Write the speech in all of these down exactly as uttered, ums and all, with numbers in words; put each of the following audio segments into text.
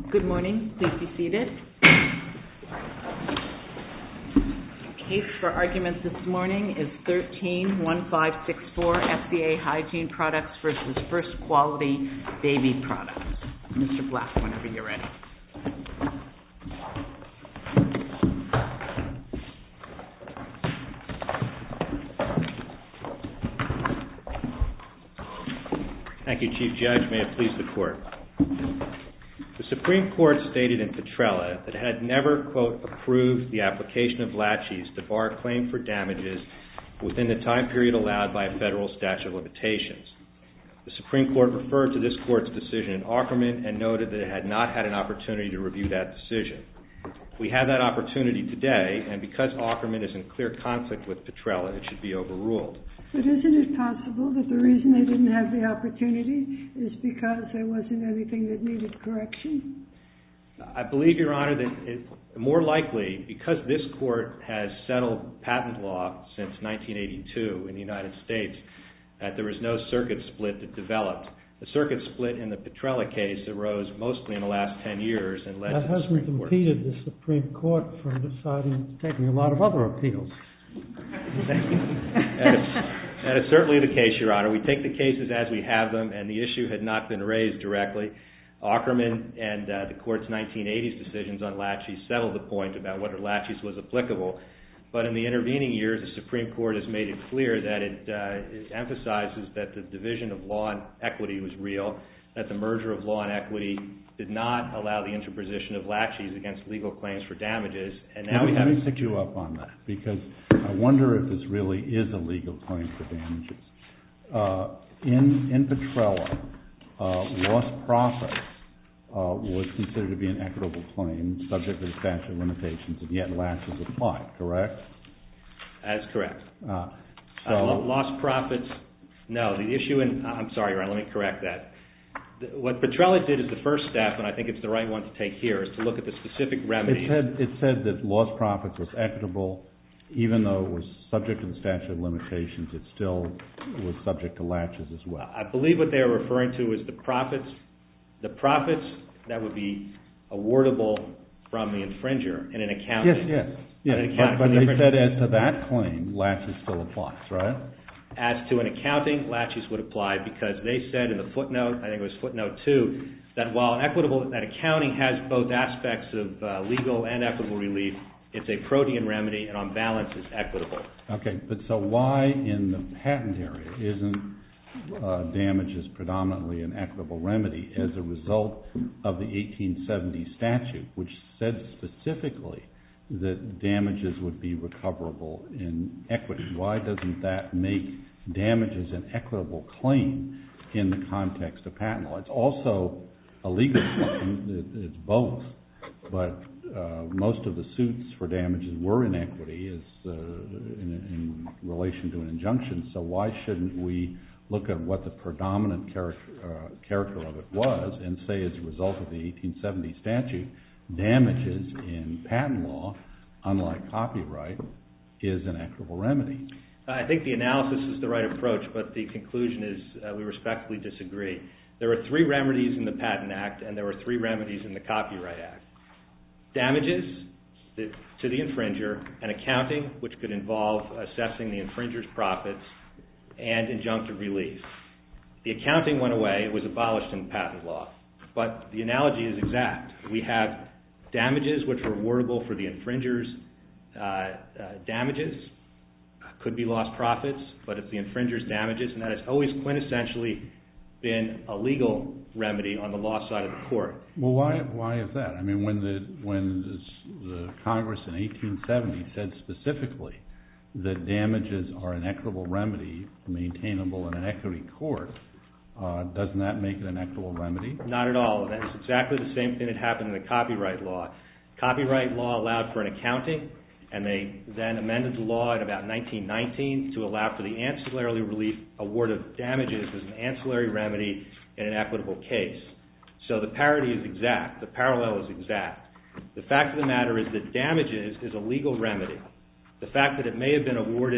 Good morning. Please be seated. Case for argument this morning is thirteen one five six four F D A Hygiene Products versus First Quality Baby Products. Mister Black, whenever you're ready. Thank you, Chief Judge. May it please the Court. The Supreme Court stated in Petrella that it had never, quote, approved the application of laches to bar a claim for damages within the time period allowed by a federal statute of limitations. The Supreme Court referred to this Court's decision in Aukerman and noted that it had not had an opportunity to review that decision. We have that opportunity today, and because Aukerman is in clear conflict with Petrella, it should be overruled. But isn't it possible that the reason they didn't have the opportunity is because there wasn't anything that needed correction? I believe, Your Honor, that it, more likely, because this Court has settled patent law since nineteen eighty-two in the United States, that there was no circuit split that developed. The circuit split in the Petrella case arose mostly in the last ten years and led that to the Supreme hasn't Court. impeded the Supreme Court from deciding, taking a lot of other appeals. that, is, that is certainly the case, Your Honor. We take the cases as we have them, and the issue had not been raised directly. Aukerman and uh, the Court's nineteen eighties decisions on laches settled the point about whether laches was applicable. But in the intervening years, the Supreme Court has made it clear that it, uh, it emphasizes that the division of law and equity was real, that the merger of law and equity did not allow the interposition of laches against legal claims for damages. And now let me, we have... Let me pick you up on that, because I wonder if this really is a legal claim for damages. Uh, in, in Petrella, uh, lost profits uh, was considered to be an equitable claim subject to the statute of limitations, and yet laches applied, correct? That is correct. Uh, so uh, lost profits, no. The issue in... I'm sorry, Your Honor, let me correct that. What Petrella did is the first step, and I think it's the right one to take here, is to look at the specific remedies. It said, it said that lost profits was equitable, even though it was subject to the statute of limitations, it still was subject to laches as well. I believe what they are referring to is the profits, the profits that would be awardable from the infringer in an accounting. Yes, yes. yes. An But, but they said as to that claim, laches still applies, right? As to an accounting, laches would apply because they said in the footnote, I think it was footnote two, that while equitable, that accounting has both aspects of uh, legal and equitable relief, it's a protean remedy and on balance is equitable. Okay, but so why in the patent area isn't uh, damages predominantly an equitable remedy as a result of the eighteen seventy statute, which said specifically that damages would be recoverable in equity? Why doesn't that make damages an equitable claim in the context of patent law? It's also a legal claim, it's both, but uh, most of the suits for damages were in equity as, uh, in, in relation to an injunction, so why shouldn't we look at what the predominant character, uh, character of it was and say as a result of the eighteen seventy statute, damages in patent law, unlike copyright, is an equitable remedy? I think the analysis is the right approach, but the conclusion is uh, we respectfully disagree. There are three remedies in the Patent Act and there were three remedies in the Copyright Act. Damages the, to the infringer, and accounting, which could involve assessing the infringer's profits, and injunctive relief. The accounting went away, it was abolished in patent law, but the analogy is exact. We have damages which are awardable for the infringer's uh, uh, damages, could be lost profits, but it's the infringer's damages, and that has always quintessentially been a legal remedy on the law side of the court. Well, why why is that? I mean, when the when the, the Congress in eighteen seventy said specifically that damages are an equitable remedy maintainable in an equity court, uh, doesn't that make it an equitable remedy? Not at all. That is exactly the same thing that happened in the copyright law. Copyright law allowed for an accounting, and they then amended the law in about nineteen nineteen to allow for the ancillary relief award of damages as an ancillary remedy in an equitable case. So the parity is exact. The parallel is exact. The fact of the matter is that damages is a legal remedy. The fact that it may have been awarded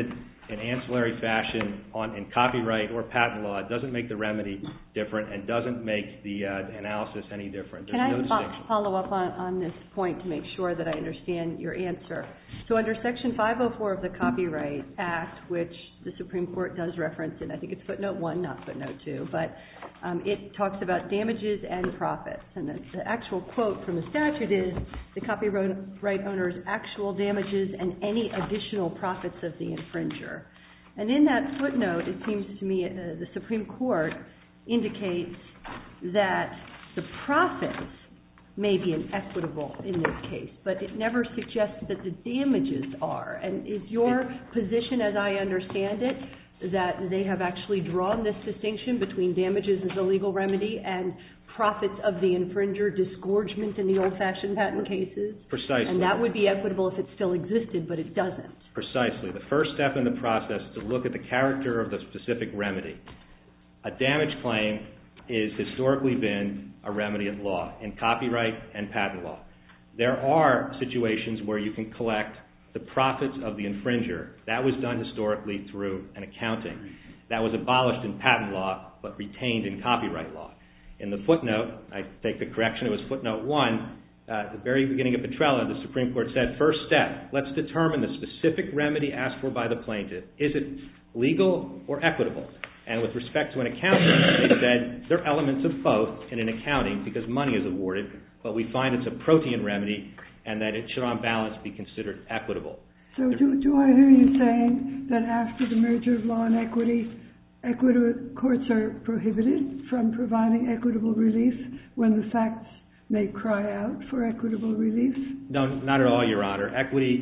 in ancillary fashion on in copyright or patent law, it doesn't make the remedy different and doesn't make the uh, analysis any different. There's Can no I distinction. fo- follow up on, on this point to make sure that I understand your answer? So under Section five oh four of the Copyright Act, which the Supreme Court does reference, and I think it's footnote one, not footnote two, but um, it talks about damages and profits. And the, the actual quote from the statute is the copyright owner's actual damages and any additional profits of the infringer. And in that footnote, it seems to me uh, the Supreme Court indicates that the profits may be inequitable in this case, but it never suggests that the damages are. And is your position, as I understand it, that they have actually drawn this distinction between damages as a legal remedy and profits of the infringer, disgorgement in the old-fashioned patent cases? Precisely. And that would be equitable if it still existed, but it doesn't. Precisely. The first step in the process is to look at the character of the specific remedy. A damage claim is historically been a remedy at law in copyright and patent law. There are situations where you can collect the profits of the infringer. That was done historically through an accounting. That was abolished in patent law but retained in copyright law. In the footnote, I take the correction, it was footnote one, uh, at the very beginning of Petrella, the Supreme Court said, first step, let's determine the specific remedy asked for by the plaintiff. Is it legal or equitable? And with respect to an accounting, they said there are elements of both in an accounting because money is awarded, but we find it's a protean remedy and that it should on balance be considered equitable. So do, do I hear you saying that after the merger of law and equity, equitable courts are prohibited from providing equitable relief when the facts may cry out for equitable relief? No, not at all, Your Honor. Equity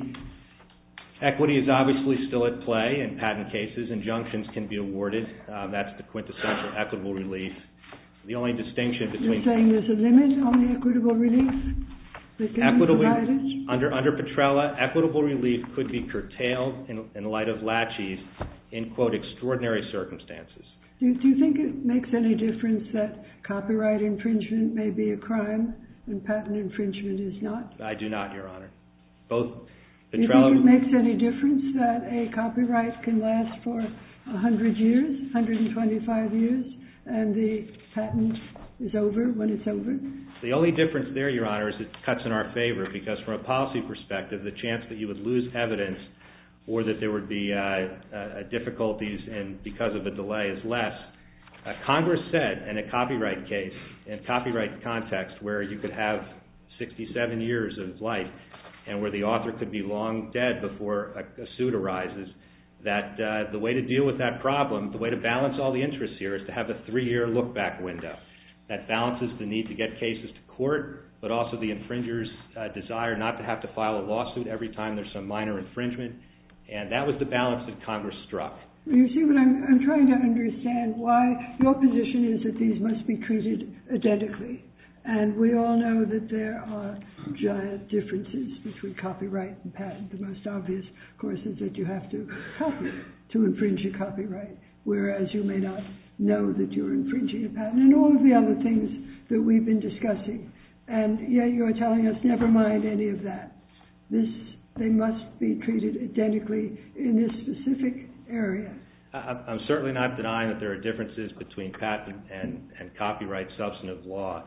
Equity is obviously still at play in patent cases. Injunctions can be awarded. Uh, that's the quintessential equitable relief. The only distinction between... You're saying there's a limit on the equitable relief that can equitable, be provided? Under, under Petrella, equitable relief could be curtailed in, in light of laches in, quote, extraordinary circumstances. Do, do you think it makes any difference that copyright infringement may be a crime and patent infringement is not? I do not, Your Honor. Both... Do you think it makes any difference that a copyright can last for one hundred years, one hundred twenty-five years, and the patent is over when it's over? The only difference there, Your Honor, is it cuts in our favor because from a policy perspective, the chance that you would lose evidence or that there would be uh, uh, difficulties in, because of a delay is less. Uh, Congress said in a copyright case, in copyright context, where you could have sixty-seven years of life, and where the author could be long dead before a, a suit arises, that uh, the way to deal with that problem, the way to balance all the interests here is to have a three-year look-back window. That balances the need to get cases to court, but also the infringer's uh, desire not to have to file a lawsuit every time there's some minor infringement, and that was the balance that Congress struck. You see what I'm, I'm trying to understand why your position is that these must be treated identically. And we all know that there are giant differences between copyright and patent. The most obvious, of course, is that you have to copy to infringe a copyright, whereas you may not know that you're infringing a patent, and all of the other things that we've been discussing. And yet you're telling us, never mind any of that. This, they must be treated identically in this specific area. I'm certainly not denying that there are differences between patent and, and copyright substantive law.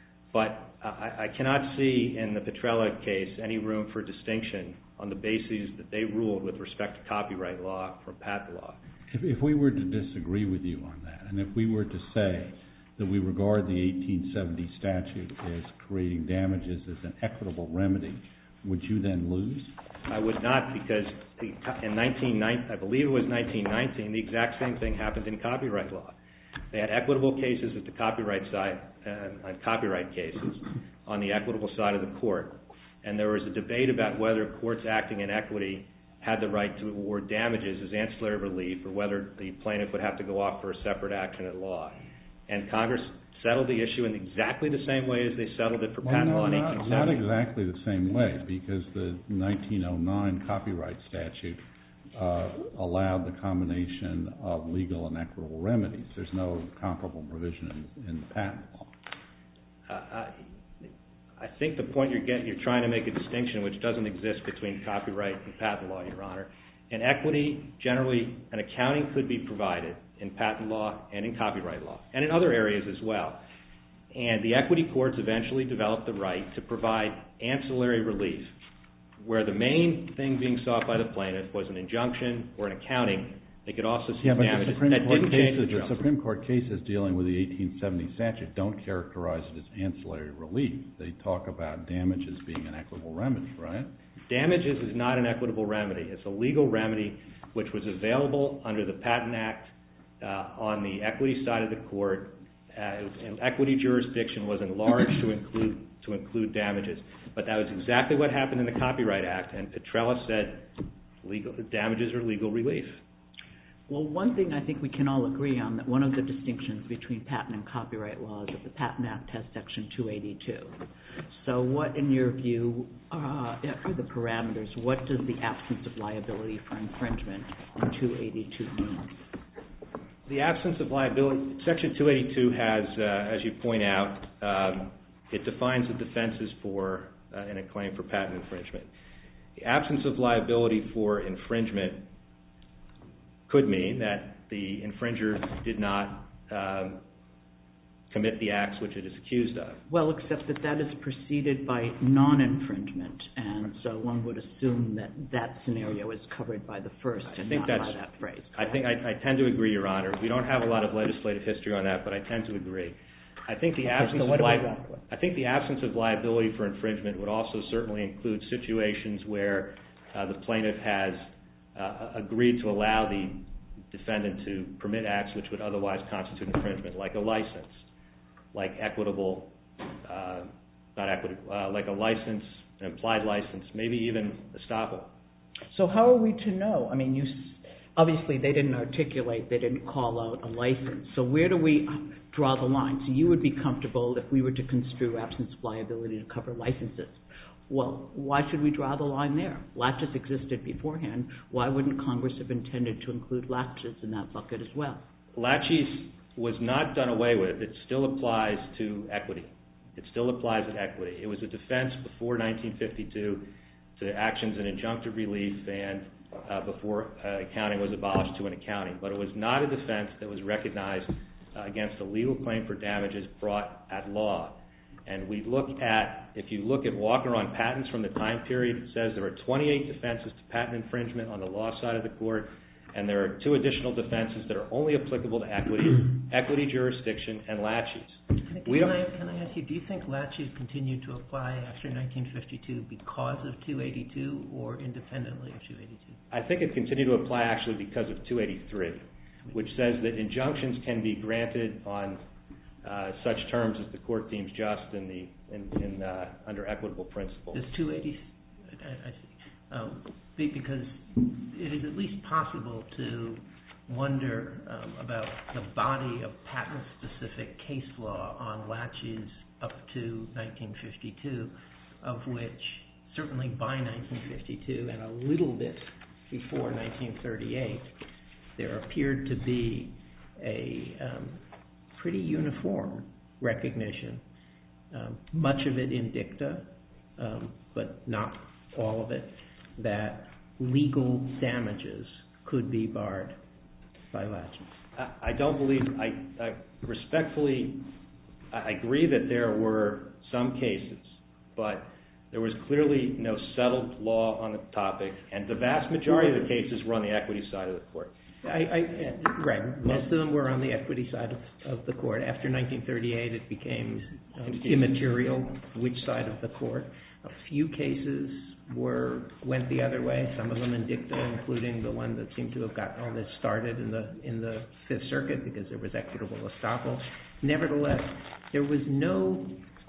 But I, I cannot see in the Petrella case any room for distinction on the bases that they ruled with respect to copyright law from patent law. If, if we were to disagree with you on that, and if we were to say that we regard the eighteen seventy statute as creating damages as an equitable remedy, would you then lose? I would not, because in nineteen ninety, I believe it was nineteen nineteen, the exact same thing happened in copyright law. They had equitable cases at the copyright side, uh, on copyright cases, on the equitable side of the court. And there was a debate about whether courts acting in equity had the right to award damages as ancillary relief or whether the plaintiff would have to go off for a separate action at law. And Congress settled the issue in exactly the same way as they settled it for well, patent no, law in not, eighteen not seventy. exactly the same way, because the nineteen oh nine copyright statute uh, allowed the combination of legal and equitable remedies. There's no comparable provision in, in the patent law. Uh, I, I think the point you're getting, you're trying to make a distinction which doesn't exist between copyright and patent law, Your Honor. In equity, generally, an accounting could be provided in patent law and in copyright law, and in other areas as well. And the equity courts eventually developed the right to provide ancillary relief, where the main thing being sought by the plaintiff was an injunction or an accounting. They could also seek yeah, but damages. The Supreme, that Court didn't cases, change the, the Supreme Court cases dealing with the eighteen seventy statute don't characterize it as ancillary relief. They talk about damages being an equitable remedy, right? Damages is not an equitable remedy. It's a legal remedy which was available under the Patent Act uh, on the equity side of the court. Uh, and equity jurisdiction was enlarged to include to include damages. But that was exactly what happened in the Copyright Act, and Petrella said legal damages are legal relief. Well, one thing I think we can all agree on, that one of the distinctions between patent and copyright law is that the Patent Act has Section two eighty-two. So what, in your view, uh, are the parameters? What does the absence of liability for infringement in two eighty-two mean? The absence of liability, Section two eighty-two has, uh, as you point out, um, it defines the defenses for uh, in a claim for patent infringement. The absence of liability for infringement could mean that the infringer did not um, commit the acts which it is accused of. Well, except that that is preceded by non-infringement, and so one would assume that that scenario is covered by the first and not by that phrase. I think I, I tend to agree, Your Honor. We don't have a lot of legislative history on that, but I tend to agree. I think the absence of li- I think the absence of liability for infringement would also certainly include situations where uh, the plaintiff has uh, agreed to allow the defendant to permit acts which would otherwise constitute infringement, like a license, like equitable, uh, not equitable, uh, like a license, an implied license, maybe even estoppel. So how are we to know? I mean, you obviously they didn't articulate, they didn't call out a license. So where do we draw the line? So you would be comfortable if we were to construe absence of liability to cover licenses. Well, why should we draw the line there? Latches existed beforehand. Why wouldn't Congress have intended to include latches in that bucket as well? Latches was not done away with. It still applies to equity. It still applies to equity. It was a defense before nineteen fifty-two to actions in injunctive relief and uh, before uh, accounting was abolished to an accounting. But it was not a defense that was recognized uh, against a legal claim for damages brought at law. And we look at, if you look at Walker on patents from the time period, it says there are twenty-eight defenses to patent infringement on the law side of the court, and there are two additional defenses that are only applicable to equity, equity jurisdiction, and latches. We don't, can, I, can I ask you, do you think latches continue to apply after nineteen fifty-two because of two eighty-two or independently of two eighty-two? I think it continued to apply actually because of two eighty-three, which says that injunctions can be granted on uh, such terms as the court deems just in the in, in uh, under equitable principles. Does two eighty, I, I see, um, because it is at least possible to wonder um, about the body of patent-specific case law on latches up to nineteen fifty-two, of which certainly by nineteen fifty-two and a little bit before nineteen thirty-eight, there appeared to be a um, pretty uniform recognition, um, much of it in dicta, um, but not all of it, that legal damages could be barred by latches. I, I don't believe, I, I respectfully, I agree that there were some cases, but there was clearly no settled law on the topic, and the vast majority of the cases were on the equity side of the court. I, I, right, most of them were on the equity side of, of the court. After nineteen thirty-eight, it became um, immaterial which side of the court. A few cases were went the other way. Some of them in dicta, including the one that seemed to have gotten all this started in the in the Fifth Circuit because there was equitable estoppel. Nevertheless, there was no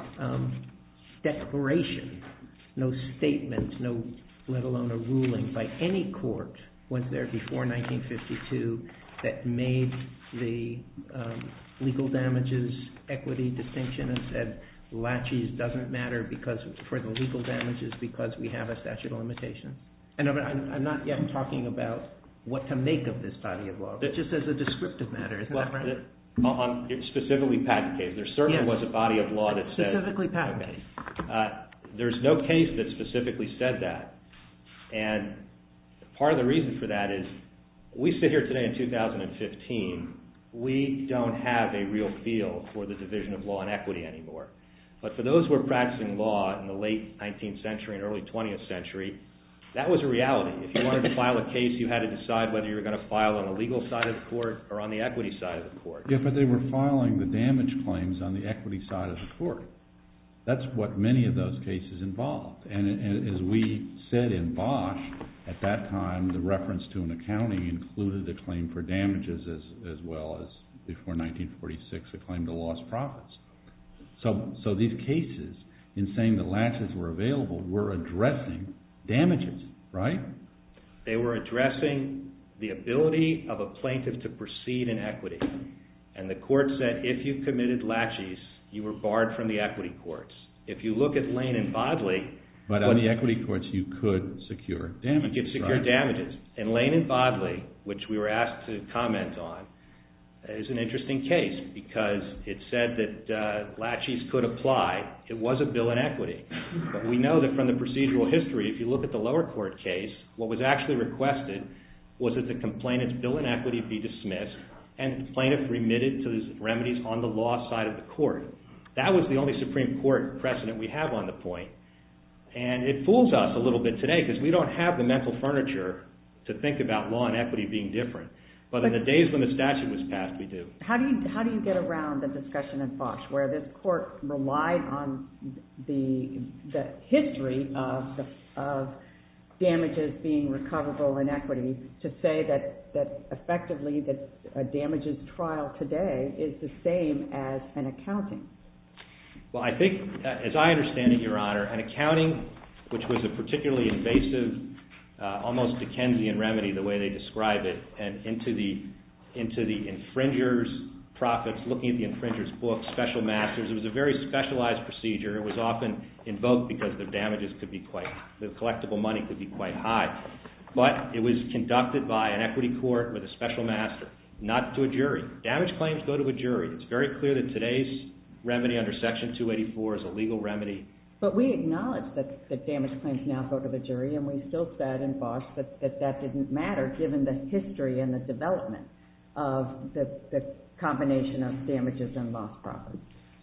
um, declaration, no statement, no let alone a ruling by any court was there before nineteen fifty-two that made the um, legal damages equity distinction and said latches doesn't matter because for the legal damages because we have a statute of limitations. And I'm, I'm not yet talking about what to make of this body of law, but just as a descriptive matter, isn't well, that right? The, on specifically patent case, there certainly yes. was a body of law that said specifically patent okay. case. Uh, there's no case that specifically said that, and part of the reason for that is we sit here today in two thousand fifteen, we don't have a real feel for the division of law and equity anymore. But for those who were practicing law in the late nineteenth century and early twentieth century, that was a reality. If you wanted to file a case, you had to decide whether you were going to file on the legal side of the court or on the equity side of the court. Yeah, but they were filing the damage claims on the equity side of the court. That's what many of those cases involved. And, and as we said in Bosch, at that time, the reference to an accounting included a claim for damages as, as well as, before nineteen forty-six, a claim to lost profits. So, so these cases, in saying that latches were available, were addressing damages, right? They were addressing the ability of a plaintiff to proceed in equity. And the court said if you committed laches, you were barred from the equity courts. If you look at Lane and Bodley... But on the equity courts, you could secure damages, You could secure right? damages. And Lane and Bodley, which we were asked to comment on, is an interesting case because it said that uh, laches could apply. It was a bill in equity. But we know that from the procedural history, if you look at the lower court case, what was actually requested was that the complainant's bill in equity be dismissed and the plaintiff remitted to his remedies on the law side of the court. That was the only Supreme Court precedent we have on the point. And it fools us a little bit today because we don't have the mental furniture to think about law and equity being different. But, but in the days when the statute was passed, we do. How do you how do you get around the discussion in Bosch where this court relied on the the history of the, of damages being recoverable in equity to say that that effectively that a damages trial today is the same as an accounting? Well, I think, uh, as I understand it, Your Honor, an accounting, which was a particularly invasive, uh, almost Dickensian remedy, the way they describe it, and into the into the infringer's profits, looking at the infringer's books, special masters, it was a very specialized procedure. It was often invoked because the damages could be quite, the collectible money could be quite high. But it was conducted by an equity court with a special master, not to a jury. Damage claims go to a jury. It's very clear that today's remedy under Section two eighty-four is a legal remedy. But we acknowledge that, that damage claims now go to the jury, and we still said in Bosch that that, that didn't matter given the history and the development of the, the combination of damages and lost profits.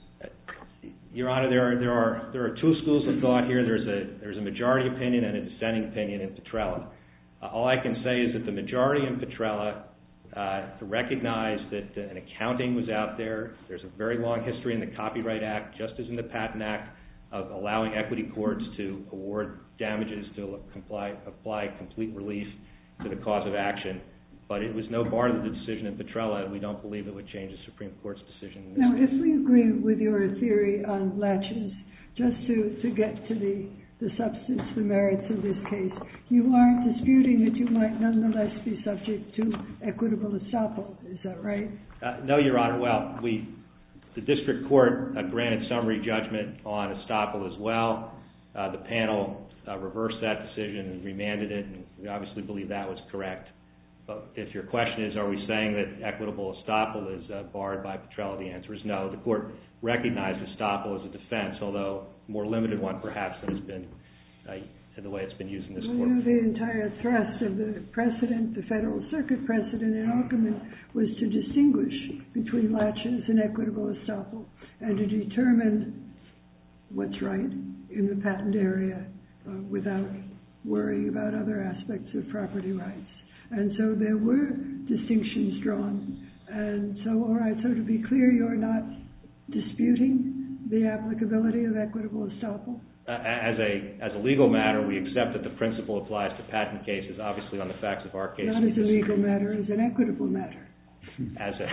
Your Honor, there are there are there are two schools of thought here. There's a there's a majority opinion and a dissenting opinion in Petrella. Uh, all I can say is that the majority in Petrella Uh, to recognize that uh, an accounting was out there. There's a very long history in the Copyright Act, just as in the Patent Act, of allowing equity courts to award damages to comply, apply complete relief to the cause of action. But it was no bar to the decision in Petrella, and we don't believe it would change the Supreme Court's decision. In this now, case. if we agree with your theory on latches, just to, to get to the the substance, the merits of this case, you aren't disputing that you might nonetheless be subject to equitable estoppel. Is that right? Uh, no, Your Honor. Well, we, the district court uh, granted summary judgment on estoppel as well. Uh, the panel uh, reversed that decision and remanded it, and we obviously believe that was correct. But if your question is, are we saying that equitable estoppel is uh, barred by Petrella, the answer is no. The court recognized estoppel as a defense, although a more limited one perhaps than has been uh, the way it's been used in this well, court. you know, the entire thrust of the precedent, the Federal Circuit precedent in Ackerman, was to distinguish between latches and equitable estoppel and to determine what's right in the patent area uh, without worrying about other aspects of property rights. And so there were distinctions drawn. And so, all right, so to be clear, you're not disputing the applicability of equitable estoppel? Uh, as a as a legal matter, we accept that the principle applies to patent cases, obviously on the facts of our case. Not as a legal matter, as an equitable matter. As a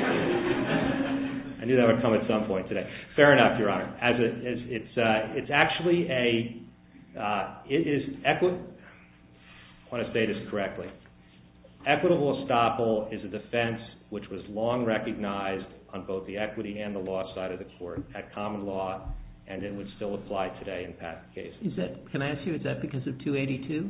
I knew that would come at some point today. Fair enough, Your Honor. As a, as it's uh, it's actually a uh, it is equi- I want to say this correctly. Equitable estoppel is a defense which was long recognized on both the equity and the law side of the court at common law, and it would still apply today in patent cases. Is that? Can I ask you? Is that because of two eighty-two?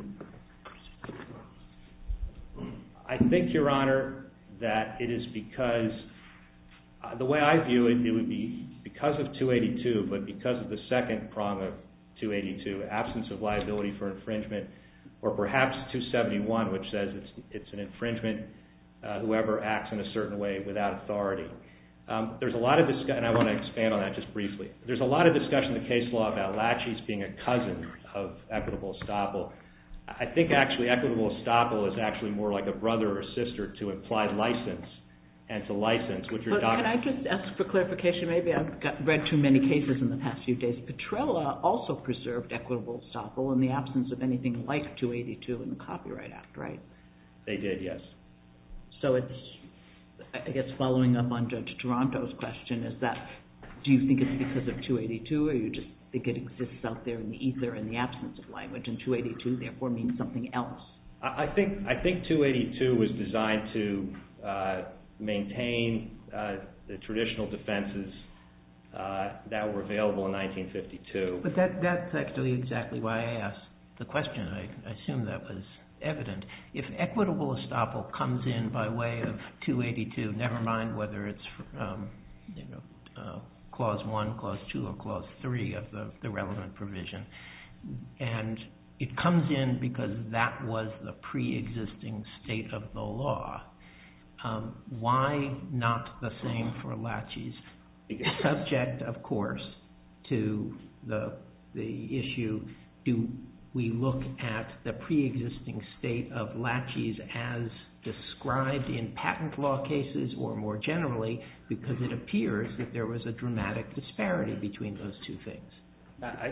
I think, Your Honor, that it is because uh, the way I view it, it would be because of two eighty-two, but because of the second prong of two eighty-two, absence of liability for infringement or perhaps two seventy-one, which says it's, it's an infringement uh, whoever acts in a certain way without authority. Um, there's a lot of discussion, and I want to expand on that just briefly. There's a lot of discussion in the case law about laches being a cousin of equitable estoppel. I think actually equitable estoppel is actually more like a brother or sister to implied license and to license, which are But doc- can I just ask for clarification? Maybe I've got, read too many cases in the past few days. Petrella also preserved equitable estoppel in the absence of anything like two eighty-two in the Copyright Act, right? They did, yes. So it's, I guess following up on Judge Toronto's question, is that, do you think it's because of two eighty-two, or you just think it exists out there in the ether in the absence of language, and two eighty-two therefore means something else? I think I think two eighty-two was designed to uh, maintain uh, the traditional defenses uh, that were available in nineteen fifty-two. But that that's actually exactly why I asked the question. I, I assume that was evident. If equitable estoppel comes in by way of two eighty-two, never mind whether it's um, you know uh, clause one, clause two, or clause three of the, the relevant provision, and it comes in because that was the pre-existing state of the law, um, why not the same for laches? Subject, of course, to the the issue, do we look at the pre-existing state of laches as described in patent law cases, or more generally, because it appears that there was a dramatic disparity between those two things? I,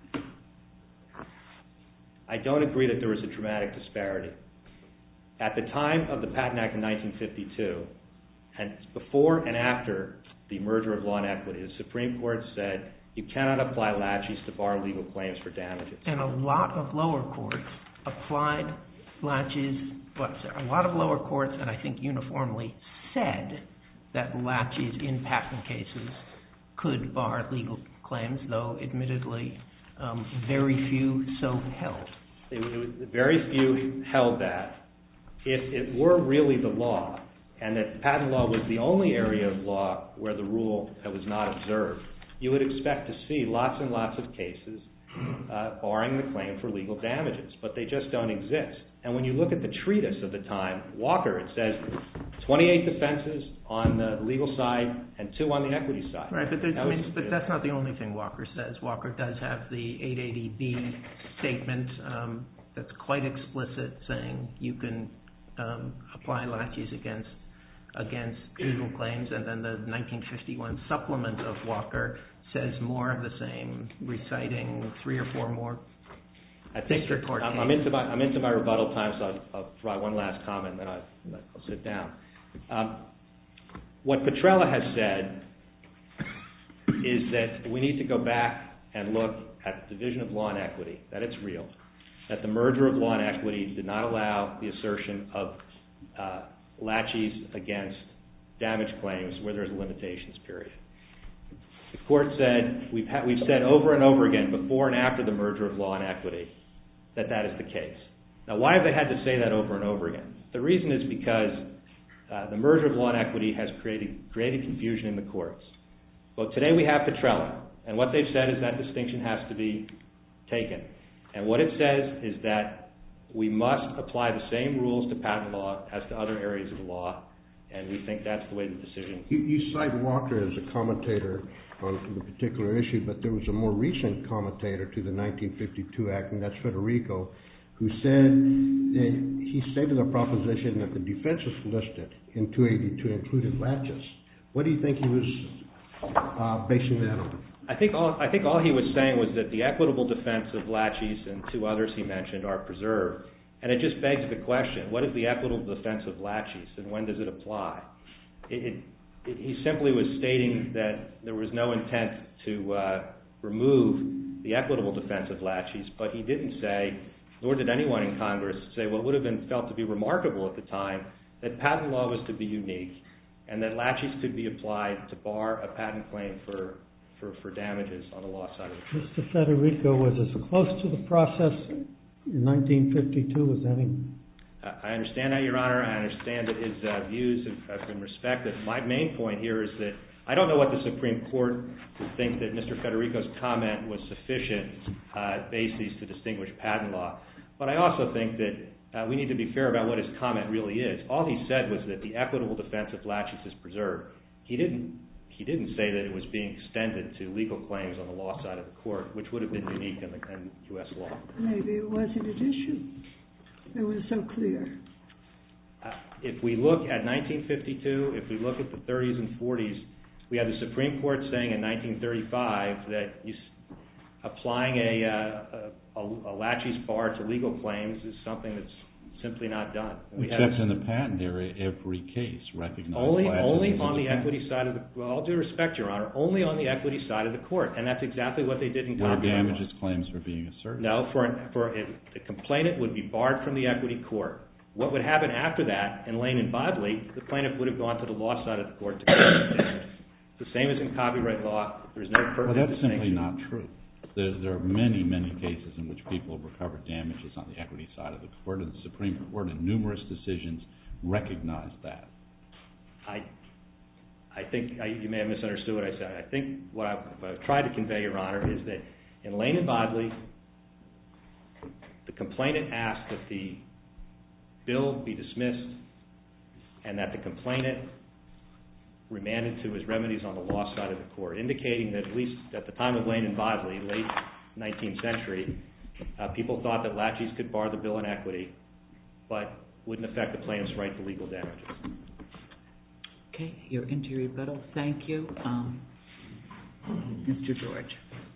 I don't agree that there was a dramatic disparity. At the time of the Patent Act in nineteen fifty-two, and before and after the merger of law and equity, the Supreme Court said you cannot apply laches to bar legal claims for damages. And a lot of lower courts applied laches, well, a lot of lower courts, and I think uniformly, said that laches in patent cases could bar legal claims, though admittedly um, very few so held. It, it, very few held that. If it were really the law, and that patent law was the only area of law where the rule was not observed, you would expect to see lots and lots of cases uh, barring the claim for legal damages, but they just don't exist. And when you look at the treatise of the time, Walker, it says twenty-eight defenses on the legal side and two on the equity side. Right, but, there's, that I mean, was, but that's not the only thing Walker says. Walker does have the eight eighty B statement um, that's quite explicit, saying you can um, apply laches against against legal claims, and then the nineteen fifty-one supplement of Walker says more of the same, reciting three or four more I think district court I'm, cases. I'm into my I'm into my rebuttal time, so I'll, I'll provide one last comment, then I'll, I'll sit down. Um, what Petrella has said is that we need to go back and look at the division of law and equity, that it's real, that the merger of law and equity did not allow the assertion of uh, laches against damage claims where there's a limitations period. The court said, we've, ha- we've said over and over again, before and after the merger of law and equity, that that is the case. Now, why have they had to say that over and over again? The reason is because uh, the merger of law and equity has created, created confusion in the courts. Well, today we have Petrella, and what they've said is that distinction has to be taken. And what it says is that we must apply the same rules to patent law as to other areas of the law, and we think that's the way the decision... You, you cite Walker as a commentator on the particular issue, but there was a more recent commentator to the nineteen fifty-two Act, and that's Federico, who said, that he stated a proposition that the defenses listed in two eighty-two included laches. What do you think he was uh, basing that on? I think all I think all he was saying was that the equitable defense of laches and two others he mentioned are preserved, and it just begs the question: what is the equitable defense of laches, and when does it apply? It, it, it, he simply was stating that there was no intent to uh, remove the equitable defense of laches, but he didn't say, nor did anyone in Congress say what would have been felt to be remarkable at the time, that patent law was to be unique, and that laches could be applied to bar a patent claim for. For, for damages on the law side of the truth. Mister Federico was as close to the process in nineteen fifty-two as any. Uh, I understand that, Your Honor. I understand that his uh, views have, have been respected. My main point here is that I don't know what the Supreme Court would think that Mister Federico's comment was sufficient uh, basis to distinguish patent law. But I also think that uh, we need to be fair about what his comment really is. All he said was that the equitable defense of laches is preserved. He didn't he didn't say that it was being extended to legal claims on the law side of the court, which would have been unique in, the, in U S law. Maybe it wasn't an issue. It was so clear. Uh, if we look at nineteen fifty-two, if we look at the thirties and forties, we have the Supreme Court saying in nineteen thirty-five that you, applying a, uh, a, a laches bar to legal claims is something that's simply not done. We Except in the patent area, every case recognized only laches only as on a the defense. equity side of the. Well, all due respect, Your Honor, only on the equity side of the court, and that's exactly what they did in where copyright damages law. claims were being asserted. No, for for it, the complainant would be barred from the equity court. What would happen after that in Lane and Bodley? The plaintiff would have gone to the law side of the court to collect damages. The same as in copyright law. There's no Well, pertinent that's simply distinction. not true. There, there are many, many cases in which people have recovered damages on the equity side of the court, and the Supreme Court in numerous decisions recognized that. I, I think I, you may have misunderstood what I said. I think what I've, what I've tried to convey, Your Honor, is that in Lane and Bodley, the complainant asked that the bill be dismissed and that the complainant remanded to his remedies on the law side of the court, indicating that at least at the time of Lane and Bodley, late nineteenth century, uh, people thought that laches could bar the bill in equity, but wouldn't affect the plaintiff's right to legal damages. Okay, you're into your rebuttal. Thank you. Um, Mister George.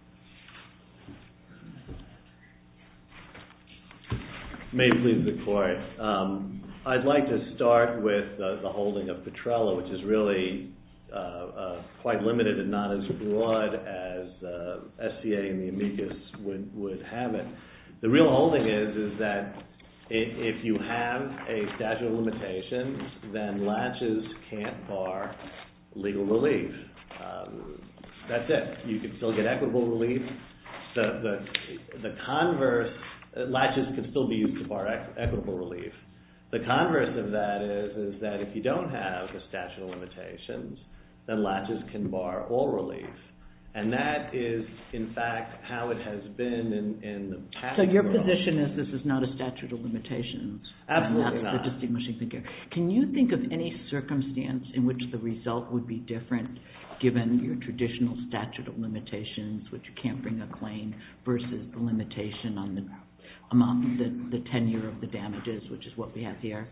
May it please the Court. Um, I'd like to start with uh, the holding of Petrella, which is really uh, uh, quite limited and not as broad as uh, S C A and the amicus would, would have it. The real holding is, is that if you have a statute of limitations, then laches can't bar legal relief. Um, that's it. You can still get equitable relief. The, the, the converse, laches can still be used to bar equ- equitable relief. The converse of that is, is that if you don't have a statute of limitations, then laches can bar all relief. And that is, in fact, how it has been in, in the past. So your world. position is this is not a statute of limitations. Absolutely and that's not. the distinguishing thing here. Can you think of any circumstance in which the result would be different given your traditional statute of limitations, which you can't bring a claim, versus the limitation on the amount, the, the tenure of the damages, which is what we have here?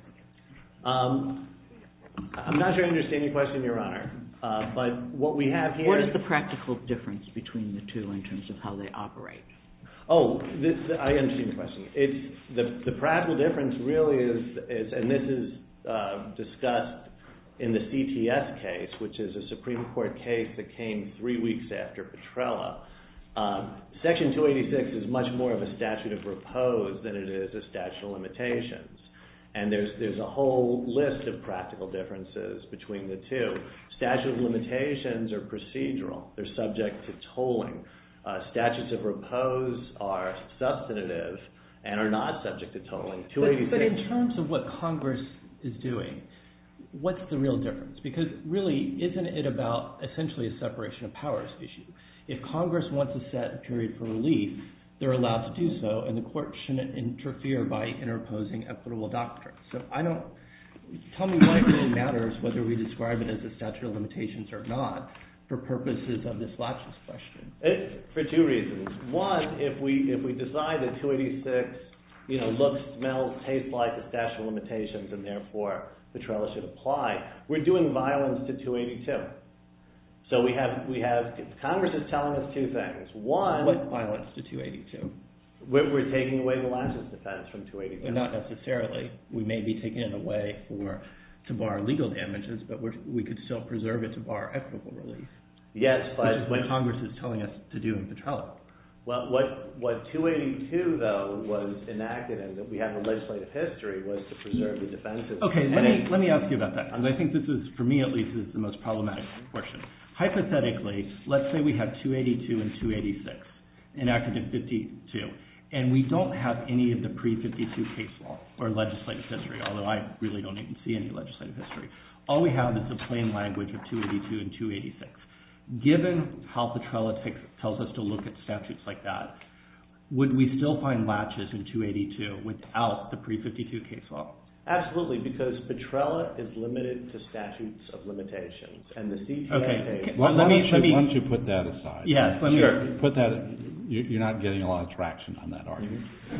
Um, I'm not sure I understand your question, Your Honor. Uh, but what we have here... What is the practical difference between the two in terms of how they operate? Oh, this, I understand your question. It's the, the practical difference really is, is and this is uh, discussed in the C T S case, which is a Supreme Court case that came three weeks after Petrella. Um, Section two eighty-six is much more of a statute of repose than it is a statute of limitations. And there's, there's a whole list of practical differences between the two. Statute of limitations are procedural. They're subject to tolling. Uh, statutes of repose are substantive and are not subject to tolling. But, but in terms of what Congress is doing, what's the real difference? Because really, isn't it about essentially a separation of powers issue? If Congress wants to set a period for relief, they're allowed to do so, and the court shouldn't interfere by interposing equitable doctrine. So I don't, tell me why it really matters whether we describe it as a statute of limitations or not for purposes of this laches question. It, for two reasons. One, if we if we decide that two eighty-six, you know, looks, smells, tastes like a statute of limitations, and therefore Petrella should apply, we're doing violence to two eighty-two. So we have, we have, Congress is telling us two things. One... What violence to two eighty-two? We're, we're taking away the laches defense from two eighty-two. Well, not necessarily. We may be taking it away for to bar legal damages, but we're, we could still preserve it to bar equitable relief. Yes, but... Which is what Congress is telling us to do in Petrella. Well, what, what two eighty-two, though, was enacted, and that we have in legislative history, was to preserve the defenses. Okay, let me, let me ask you about that, because I think this is, for me at least, is the most problematic portion. Hypothetically, let's say we have two eighty-two and two eighty-six enacted in fifty-two, and we don't have any of the pre fifty-two case law or legislative history, although I really don't even see any legislative history. All we have is the plain language of two eighty-two and two eighty-six. Given how Petrella takes, tells us to look at statutes like that, would we still find latches in two eighty-two without the pre fifty-two case law? Absolutely, because Petrella is limited to statutes of limitations, and the C T A Okay. case... Well, let why, me, don't let you, me, why don't you put that aside? Yes, let me... Sure. Put that, you- you're not getting a lot of traction on that argument.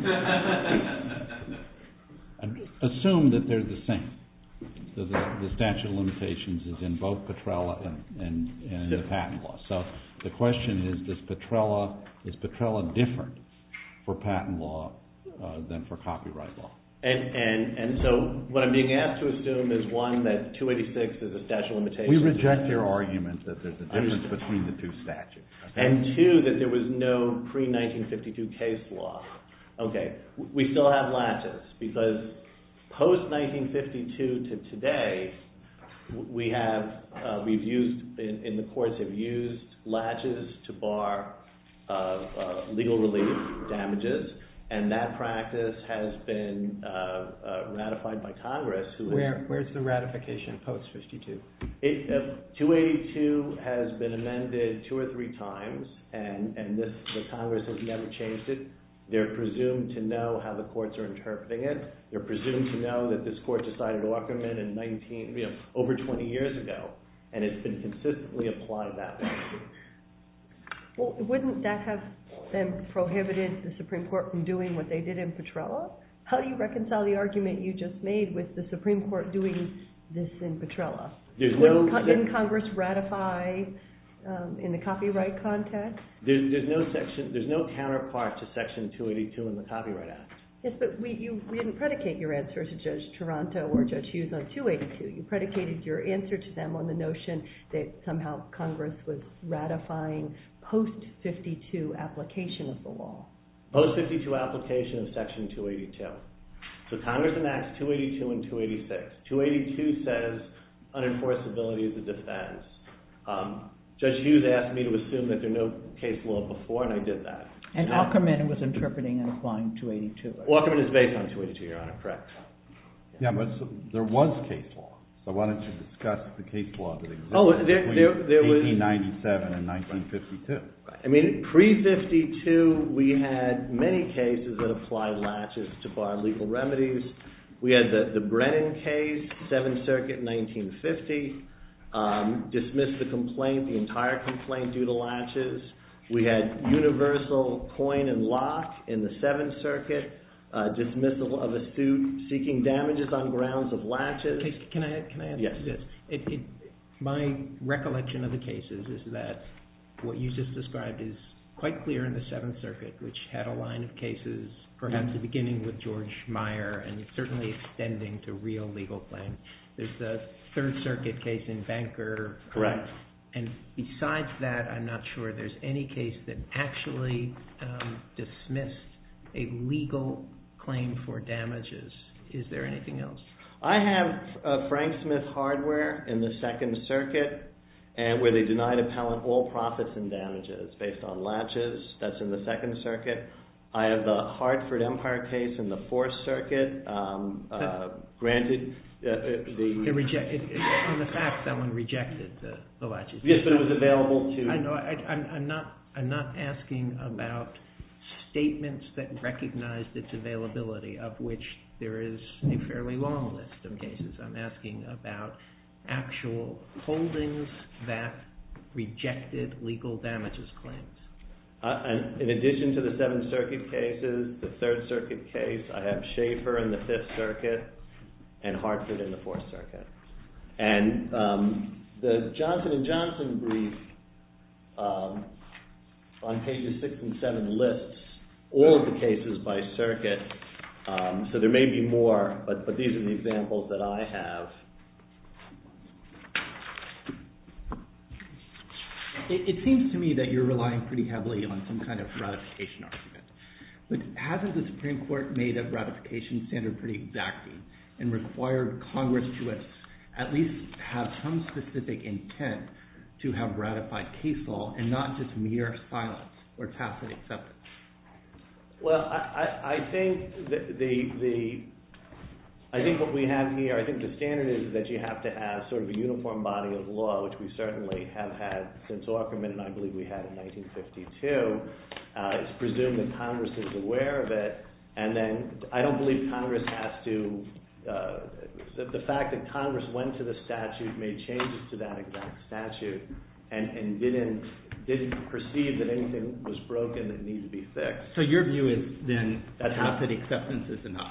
Assume that they're the same. So the, the statute of limitations is in both Petrella and, and, and the patent law. So the question is, does Petrella, is Petrella different for patent law uh, than for copyright law? And, and, and so what I'm being asked to assume is, one, that two eighty-six is a statute of limitations. We reject your argument that there's a difference between the two statutes. Okay? And two, that there was no pre nineteen fifty-two case law. Okay, we still have latches, because post nineteen fifty-two to today, we have, uh, we've used, in, in the courts have used latches to bar uh, uh, legal relief, damages, and that practice has been uh, uh, ratified by Congress. Who Where, has, where's the ratification post fifty-two? It, uh, two eighty-two has been amended two or three times, and, and this the Congress has never changed it. They're presumed to know how the courts are interpreting it. They're presumed to know that this court decided Aukerman in nineteen, you know, over twenty years ago, and it's been consistently applied that way. Well, wouldn't that have then prohibited the Supreme Court from doing what they did in Petrella? How do you reconcile the argument you just made with the Supreme Court doing this in Petrella? There's no, Con- didn't Congress ratify um, in the copyright context? There's, there's no section, there's no counterpart to Section two eighty-two in the Copyright Act. Yes, but we, you, we didn't predicate your answer to Judge Toronto or Judge Hughes on two eighty-two. You predicated your answer to them on the notion that somehow Congress was ratifying post fifty-two application of the law. Post fifty-two application of Section two eighty-two. So Congress enacts two eighty-two and two eighty-six. two eighty-two says unenforceability is a defense. Um, Judge Hughes asked me to assume that there no case law before, and I did that. And Aukerman was interpreting and applying two eighty-two. Aukerman is based on two eighty-two, Your Honor, correct. Yeah, but so, there was case law. So why don't you discuss the case law that existed oh, there, between there, there was, eighteen ninety-seven and nineteen fifty-two? I mean, pre fifty-two, we had many cases that applied latches to bar legal remedies. We had the, the Brennan case, Seventh Circuit, nineteen fifty, um, dismissed the complaint, the entire complaint due to latches. We had universal coin and lock in the Seventh Circuit, uh, dismissal of a suit seeking damages on grounds of latches. Can, can I can I ask yes. this? It, it, my recollection of the cases is that what you just described is quite clear in the Seventh Circuit, which had a line of cases, perhaps mm-hmm. beginning with George Meyer and certainly extending to real legal claims. There's the Third Circuit case in Banker. Correct. And besides that, I'm not sure there's any case that actually um, dismissed a legal claim for damages. Is there anything else? I have uh, Frank Smith Hardware in the Second Circuit, and where they denied appellant all profits and damages based on latches. That's in the Second Circuit. I have the Hartford Empire case in the Fourth Circuit. Um, uh, granted, uh, the it reject, it, it, on the facts, that one rejected the, the latches. Yes, but it was available to. I know. I, I'm, I'm not. I'm not asking about statements that recognized its availability, of which there is a fairly long list of cases. I'm asking about actual holdings that rejected legal damages claims. Uh, and in addition to the Seventh Circuit cases, the Third Circuit case, I have Schaefer in the Fifth Circuit and Hartford in the Fourth Circuit. And um, the Johnson and Johnson brief um, on pages six and seven lists all of the cases by circuit. Um, so there may be more, but, but these are the examples that I have. It, it seems to me that you're relying pretty heavily on some kind of ratification argument. But hasn't the Supreme Court made a ratification standard pretty exacting and required Congress to at least have some specific intent to have ratified case law and not just mere silence or tacit acceptance? Well, I, I, I think the, the the I think what we have here, I think the standard is that you have to have sort of a uniform body of law, which we certainly have had since Aukerman, and I believe we had in nineteen fifty-two. Uh, it's presumed that Congress is aware of it, and then I don't believe Congress has to, uh, the, the fact that Congress went to the statute, made changes to that exact statute, and, and didn't, didn't perceive that anything was broken that needed to be fixed. So your view is then That's tacit acceptance is enough?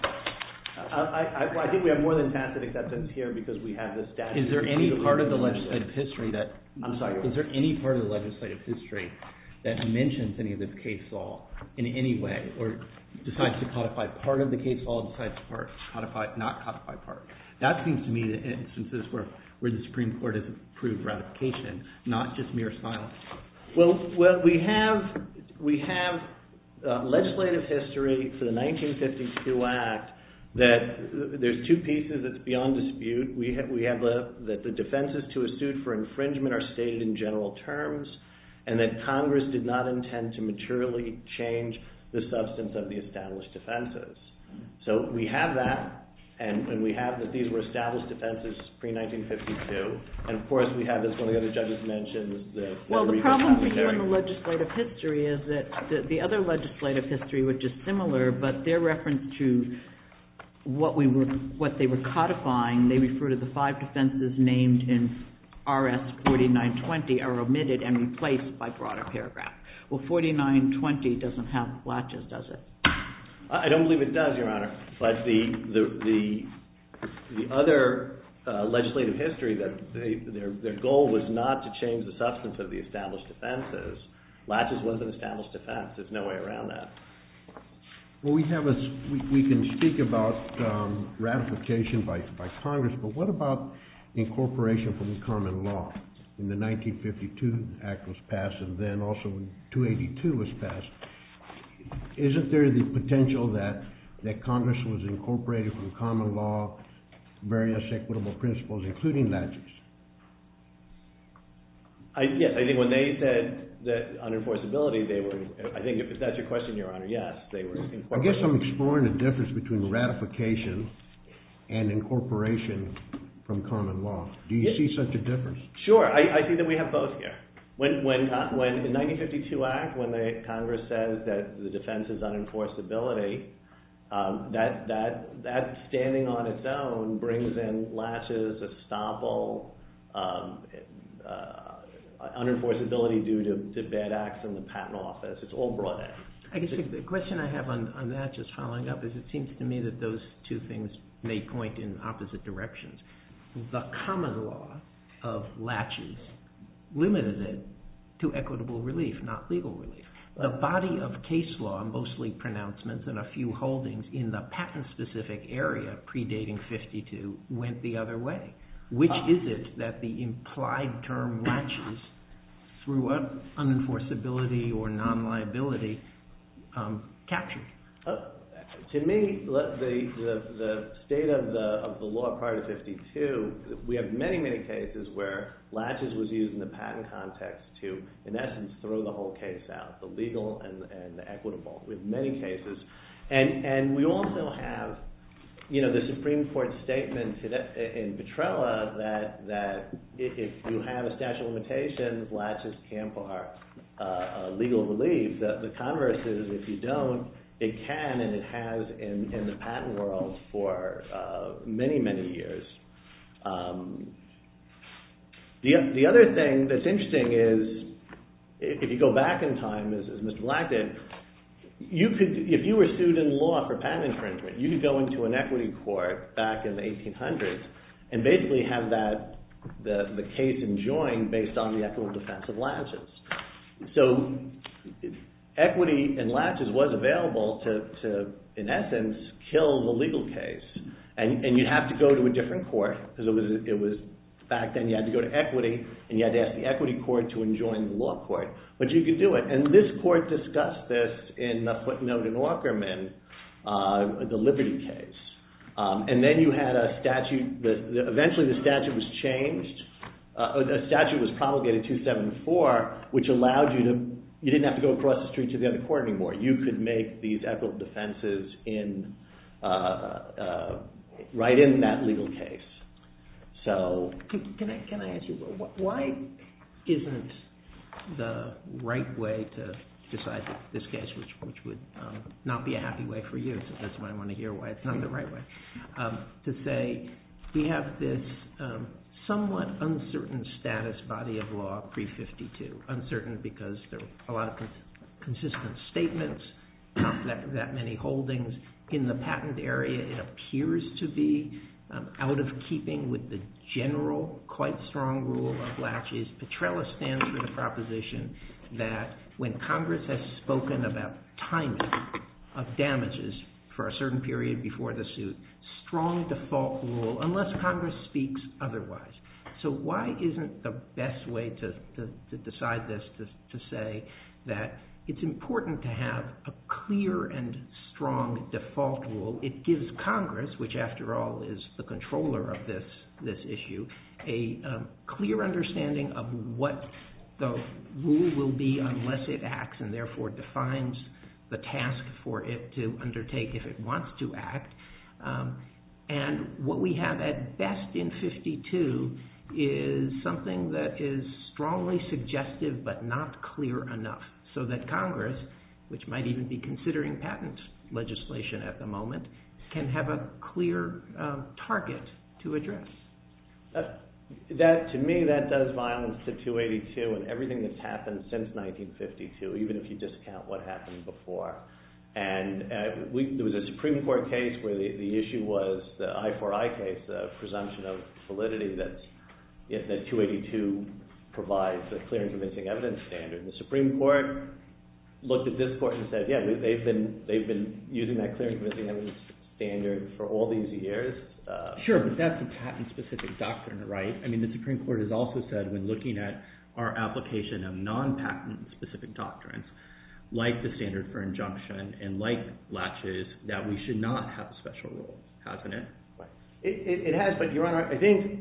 I, I, I think we have more than tacit acceptance here because we have the statute. Is there any part of the legislative history that... I'm sorry. Is there any part of the legislative history that mentions any of this case law in any way, or decides to codify part of the case law, decides to part, codify, not codify part? That seems to me the instances where, where the Supreme Court has approved ratification, not just mere silence. Well, well we have, we have uh, legislative history for the nineteen fifty-two Act that there's two pieces that's beyond dispute. We have, we have the, that the defenses to a suit for infringement are stated in general terms, and that Congress did not intend to materially change the substance of the established defenses. So we have that, and, and we have that these were established defenses pre nineteen fifty-two, and of course we have, as one of the other judges mentioned, the... Well, the problem for you in the legislative history is that the, the other legislative history, which is similar, but their reference to what we were, what they were codifying, they refer to the five defenses named in R S forty-nine twenty are omitted and replaced by broader paragraph. Well, forty-nine twenty doesn't have latches, does it? I don't believe it does, Your Honor. But the the the, the other uh, legislative history that they, their their goal was not to change the substance of the established defenses. Latches was an established defense. There's no way around that. Well, we have a, we, we can speak about um, ratification by, by Congress, but what about incorporation from the common law? In the nineteen fifty-two Act was passed, and then also when two eighty-two was passed. Isn't there the potential that, that Congress was incorporated from common law various equitable principles, including latches? I, yes, I think when they said that unenforceability, they were, I think if that's your question, Your Honor, yes, they were incorporated. I guess I'm exploring the difference between ratification and incorporation from common law. Do you yes. see such a difference? Sure, I, I see that we have both here. When, when, uh, when in nineteen fifty-two Act, when the Congress says that the defense is unenforceability, um, that, that, that standing on its own brings in latches, estoppel, um, uh, unenforceability due to, to bad acts in the patent office. It's all brought in. I guess the question I have on, on that, just following up, is it seems to me that those two things may point in opposite directions. The common law of latches limited it to equitable relief, not legal relief. The body of case law, mostly pronouncements and a few holdings in the patent-specific area predating fifty-two, went the other way. Which is it that the implied term latches, through unenforceability or non-liability, um, captured? Uh, to me, the, the, the state of the, of the law prior to fifty-two, we have many, many cases where latches was used in the patent context to, in essence, throw the whole case out, the legal and, and the equitable. We have many cases. And, and we also have, you know, the Supreme Court statement in Petrella that, that if you have a statute of limitations, latches can't bar uh, legal relief. The, the converse is if you don't, it can, and it has in, in the patent world for uh, many, many years. Um, the, the other thing that's interesting is, if you go back in time, as, as Mister Black did, you could, if you were sued in law for patent infringement, you could go into an equity court back in the eighteen hundreds and basically have that, the, the case enjoined based on the equitable defense of latches. So equity in latches was available to, to, in essence, kill the legal case. And, and you'd have to go to a different court, because it was, it was, back then you had to go to equity, and you had to ask the equity court to enjoin the law court. But you could do it. And this court discussed this in the footnote in Aukerman, uh, the Liberty case. Um, and then you had a statute, that, the, eventually the statute was changed. Uh, a statute was promulgated, two seventy-four, which allowed you to, you didn't have to go across the street to the other court anymore. You could make these equitable defenses in, uh, uh, right in that legal case. So, can, can I can I ask you, why isn't the right way to decide this case, which which would um, not be a happy way for you, so that's why I want to hear why it's not the right way, um, to say we have this um, somewhat uncertain status body of law pre fifty-two. Uncertain because there are a lot of cons- consistent statements, not that, that many holdings. In the patent area, it appears to be um, out of keeping with the general, quite strong rule of laches. Petrella stands for the proposition that when Congress has spoken about timing of damages for a certain period before the suit, strong default rule unless Congress speaks otherwise. So why isn't the best way to, to, to decide this to, to say that it's important to have a clear and strong default rule? It gives Congress, which after all is the controller of this, this issue, a um, clear understanding of what the rule will be unless it acts, and therefore defines the task for it to undertake if it wants to act. Um, and what we have at best in fifty-two is something that is strongly suggestive but not clear enough, so that Congress, which might even be considering patent legislation at the moment, can have a clear um, target to address. Uh, that, to me, that does violence to two eighty-two and everything that's happened since nineteen fifty-two, even if you discount what happened before. And uh, we, there was a Supreme Court case where the, the issue was the I four I case, the presumption of validity that's, that two eighty-two provides a clear and convincing evidence standard. And the Supreme Court looked at this court and said, yeah, they've been they've been using that clear and convincing evidence standard for all these years. Uh, sure, but that's a patent-specific doctrine, right? I mean, the Supreme Court has also said when looking at our application of non-patent-specific doctrines, like the standard for injunction and like laches, that we should not have a special rule, hasn't it? Right. It, it, it has, but Your Honor, I think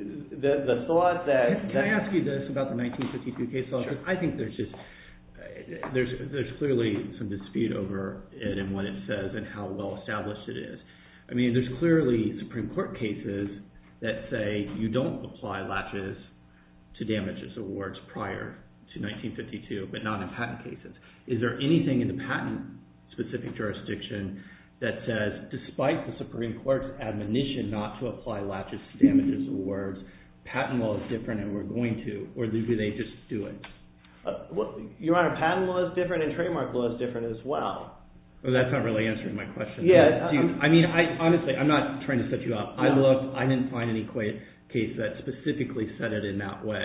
the the thought that... Can, can I ask you this about the nineteen fifty-two case law? Sure. I think there's just, uh, there's there's clearly some dispute over it and what it says and how well established it is. I mean, there's clearly Supreme Court cases that say you don't apply laches to damages awards prior to nineteen fifty-two, but not in patent cases. Is there anything in the patent-specific jurisdiction that says, despite the Supreme Court's admonition not to apply laches to damages awards, patent law is different and we're going to, or do they just do it? Uh, well, Your Honor, patent law is different and trademark law is different as well. Well, that's not really answering my question. Yeah. You, I mean, I honestly, I'm not trying to set you up. No. I looked, I didn't find any case that specifically said it in that way.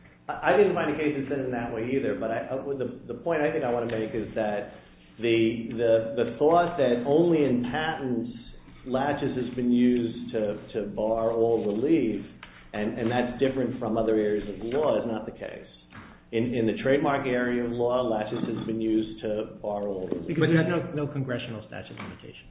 I didn't find a case that said it in that way either, but I, the, the point I think I want to make is that the, the, the thought that only in patents laches has been used to, to bar all relief, and, and that's different from other areas of law, is not the case. In, in the trademark area of law, laches has been used to bar all relief. Because there's no, no congressional statute of limitations.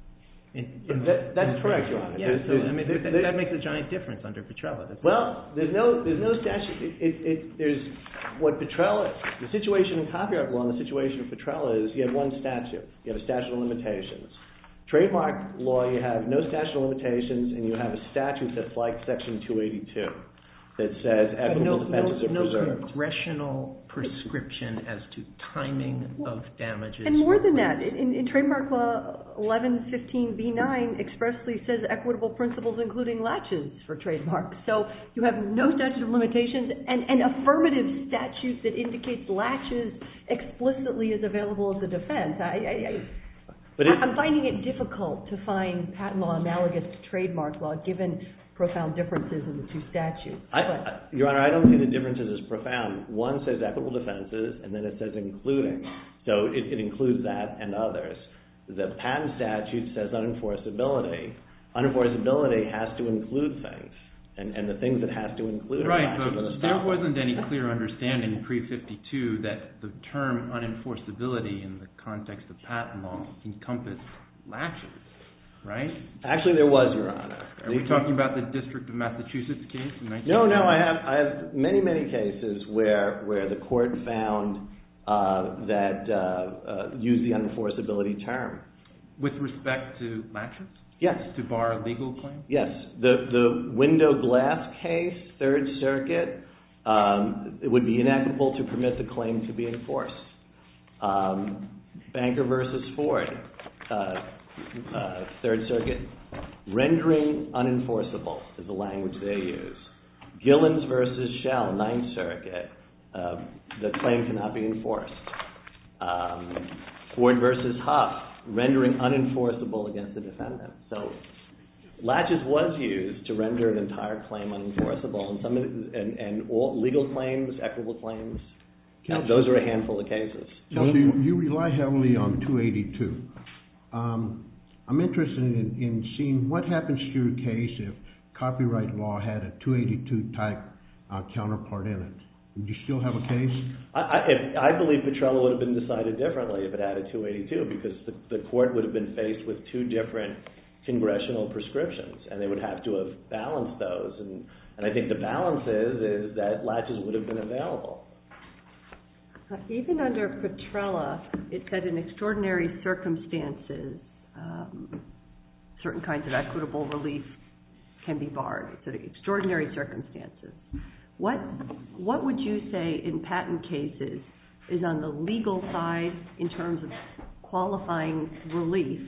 In, in, that, that's in correct, Your Honor. Yeah, so, I mean, that, that makes a giant difference under Petrella. That's well, there's no there's no statute. It, it, it, there's what Petrella, the situation in copyright law and the situation in Petrella is you have one statute. You have a statute of limitations. Trademark law, you have no statute of limitations, and you have a statute that's like Section two eighty-two that says equitable no, defenses no, are preserved. No congressional prescription as to timing of damages. And more than that, in, in trademark law eleven fifteen B nine expressly says equitable principles including laches for trademarks. So you have no statute of limitations and an affirmative statute that indicates laches explicitly is available as a defense. I, I, I But it, I'm finding it difficult to find patent law analogous to trademark law given profound differences in the two statutes. I, I, Your Honor, I don't see the differences as profound. One says equitable defenses, and then it says including. So it, it includes that and others. The patent statute says unenforceability. Unenforceability has to include things, and, and the things it has to include. Right, but there wasn't any clear understanding pre fifty-two that the term unenforceability in the context of patent law encompassed laches. Right? Actually, there was, Your Honor. Are we talking about the District of Massachusetts case in nineteen? No, no. I have I have many, many cases where where the court found uh, that uh, uh, used the unenforceability term. With respect to laches? Yes. To bar a legal claim? Yes. The the window glass case, Third Circuit, um, it would be inequitable to permit the claim to be enforced. Um, Banker versus Ford, uh, uh, Third Circuit, rendering unenforceable is the language they use. Gillens versus Shell, Ninth Circuit, uh, the claim cannot be enforced. Um, Ford versus Huff, rendering unenforceable against the defendant. So latches was used to render an entire claim unenforceable, and some of the, and, and all legal claims, equitable claims, uh, those are a handful of cases. Counsel, you, you rely heavily on two eighty-two. Um, I'm interested in, in seeing what happens to your case if copyright law had a two eighty-two type uh, counterpart in it. Would you still have a case? I, I, if, I believe Petrella would have been decided differently if it had a two eighty-two, because the, the court would have been faced with two different congressional prescriptions, and they would have to have balanced those. And, and I think the balance is, is that latches would have been available. Uh, even under Petrella, it said in extraordinary circumstances, um, certain kinds of equitable relief can be barred. It said extraordinary circumstances. What what would you say in patent cases is on the legal side in terms of qualifying relief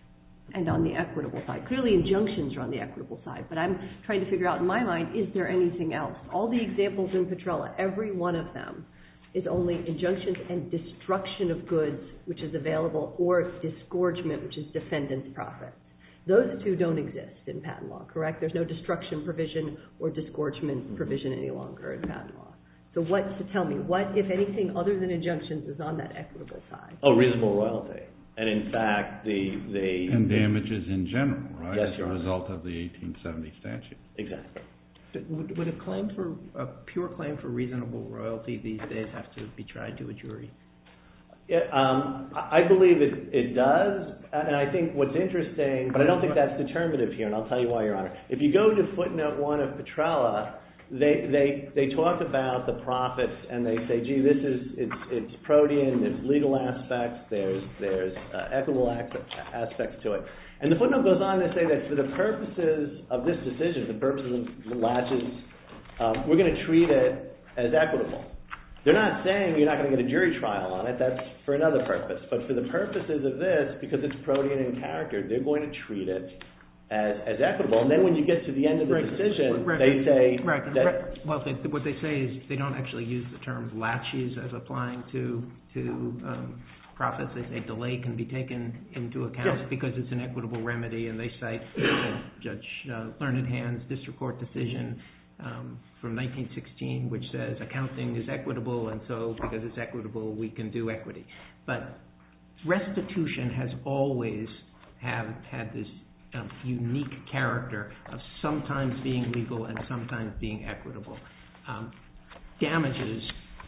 and on the equitable side? Clearly injunctions are on the equitable side, but I'm trying to figure out in my mind, is there anything else? All the examples in Petrella, every one of them is only injunctions and destruction of goods, which is available, or disgorgement, which is defendant's profits. Those two don't exist in patent law, correct? There's no destruction provision or disgorgement provision any longer in patent law. So what, to tell me, what, if anything, other than injunctions is on that equitable side? Oh, reasonable royalty. And in fact, the... the and damages in general, right? Yes, as a result of the eighteen seventy statute. Exactly. Would, would a claim for, a pure claim for reasonable royalty these days have to be tried to a jury? Yeah, um, I believe it, it does, and I think what's interesting, but I don't think that's determinative here, and I'll tell you why, Your Honor. If you go to footnote one of Petrella, they they they talk about the profits, and they say, gee, this is it's it's protean, there's legal aspects, there's there's uh, equitable aspects to it, and the footnote goes on to say that for the purposes of this decision, for the purposes of latches, uh, we're going to treat it as equitable. They're not saying you're not going to get a jury trial on it. That's for another purpose. But for the purposes of this, because it's protean in character, they're going to treat it as, as equitable. And then when you get to the end of the right. decision, right. they say right. that... Right. Well, they, what they say is they don't actually use the term laches as applying to, to um, profits. They say delay can be taken into account yes. because it's an equitable remedy. And they cite uh, Judge uh, Learned Hand's district court decision Um, from nineteen sixteen, which says accounting is equitable, and so because it's equitable, we can do equity. But restitution has always have had this um, unique character of sometimes being legal and sometimes being equitable. Um, damages,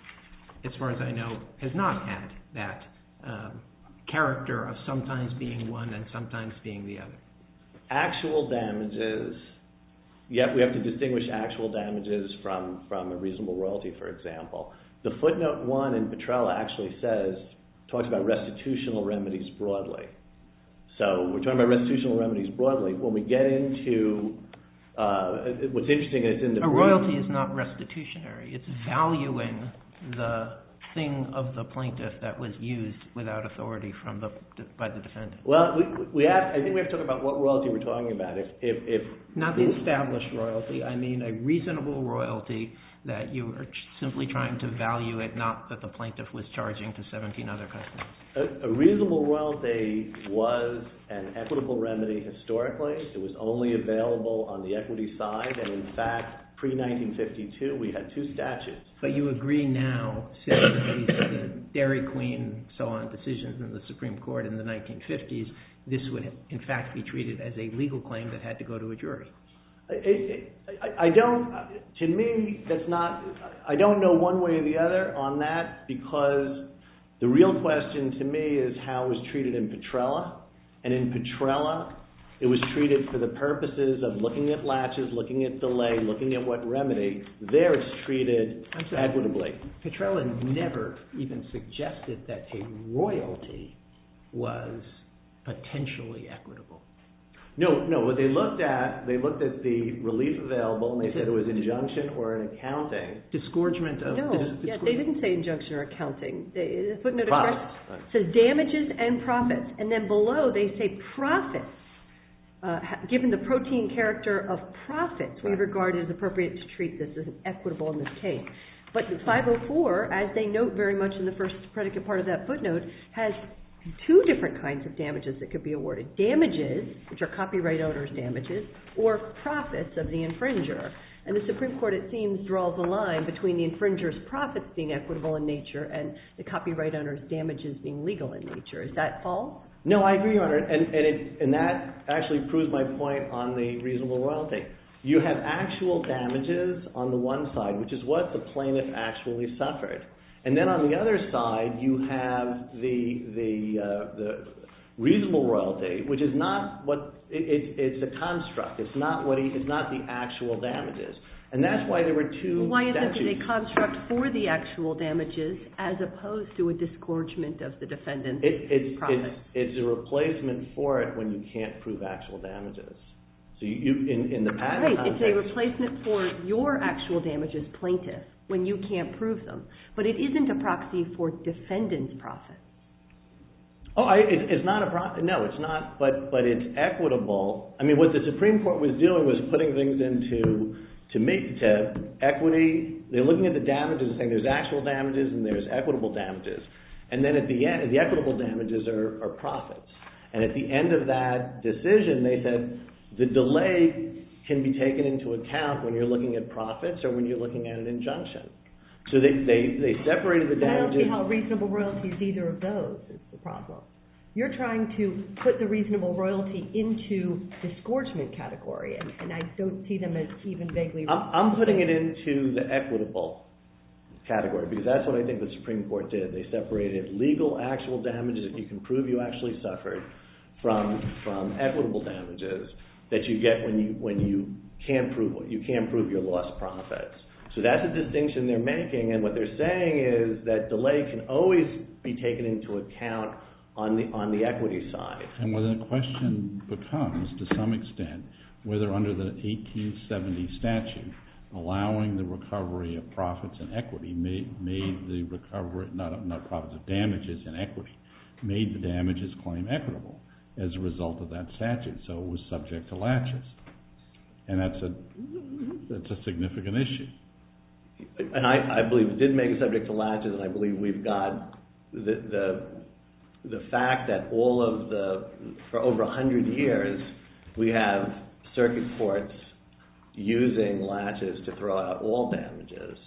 as far as I know, has not had that um, character of sometimes being one and sometimes being the other. Actual damages... Yet we have to distinguish actual damages from, from a reasonable royalty, for example. The footnote one in Petrella actually says, talks about restitutional remedies broadly. So we're talking about restitutional remedies broadly. When we get into, uh, what's interesting is in the... A royalty is not restitutionary. It's valuing the thing of the plaintiff that was used without authority from the by the defendant. Well, we, we have. I think we have to talk about what royalty we're talking about. If if, if not the established royalty, I mean a reasonable royalty that you are simply trying to value it, not that the plaintiff was charging to seventeen other customers. A, a reasonable royalty was an equitable remedy historically. It was only available on the equity side, and in fact, pre nineteen fifty-two, we had two statutes. But you agree now, since the Dairy Queen, so on, decisions in the Supreme Court in the nineteen fifties, this would in fact be treated as a legal claim that had to go to a jury. It, it, I, I don't, to me, that's not, I don't know one way or the other on that, because the real question to me is how it was treated in Petrella. And in Petrella, it was treated for the purposes of looking at latches, looking at delay, looking at what remedy. There it's treated equitably. Petrella never even suggested that a royalty was potentially equitable. No, no. What they looked at, they looked at the relief available, and they said it was injunction or an accounting. Disgorgement of... No, dis- yeah, they didn't say injunction or accounting. They, the footnote Profits. express says damages and profits. And then below they say profits. Uh, ha- given the protein character of profits, we regard it as appropriate to treat this as equitable in this case. But five oh four, as they note very much in the first predicate part of that footnote, has two different kinds of damages that could be awarded. Damages, which are copyright owner's damages, or profits of the infringer. And the Supreme Court, it seems, draws a line between the infringer's profits being equitable in nature and the copyright owner's damages being legal in nature. Is that false? No, I agree, Your Honor, and, and, it, and that actually proves my point on the reasonable royalty. You have actual damages on the one side, which is what the plaintiff actually suffered. And then on the other side, you have the the uh, the reasonable royalty, which is not what it, it, it's a construct. It's not what he, it's not the actual damages, and that's why there were two. Well, why isn't statutes. it a construct for the actual damages as opposed to a disgorgement of the defendant's it, it's, profits? It's, it's a replacement for it when you can't prove actual damages. So you, you in in the patent right, context, it's a replacement for your actual damages, plaintiff, when you can't prove them. But it isn't a proxy for defendant's profits. Oh, I, it, it's not a pro- no, it's not. But but it's equitable. I mean, what the Supreme Court was doing was putting things into to make to equity. They're looking at the damages and saying there's actual damages and there's equitable damages, and then at the end, the equitable damages are, are profits. And at the end of that decision, they said the delay can be taken into account when you're looking at profits or when you're looking at an injunction. So they, they, they separated the damages. I don't see how reasonable royalty is either of those is the problem. You're trying to put the reasonable royalty into disgorgement category, and, and I don't see them as even vaguely... I'm, I'm putting it into the equitable category because that's what I think the Supreme Court did. They separated legal actual damages that you can prove you actually suffered from, from equitable damages that you get when you when you can't prove what you can't prove your lost profits. So that's a distinction they're making, and what they're saying is that delay can always be taken into account on the on the equity side. And whether the question becomes, to some extent, whether under the eighteen seventy statute, allowing the recovery of profits and equity made made the recovery not not profits of damages and equity made the damages claim equitable as a result of that statute, so it was subject to latches, and that's a that's a significant issue. And I, I believe it did make it subject to latches, and I believe we've got the the the fact that all of the for over a hundred years we have circuit courts using latches to throw out all damages.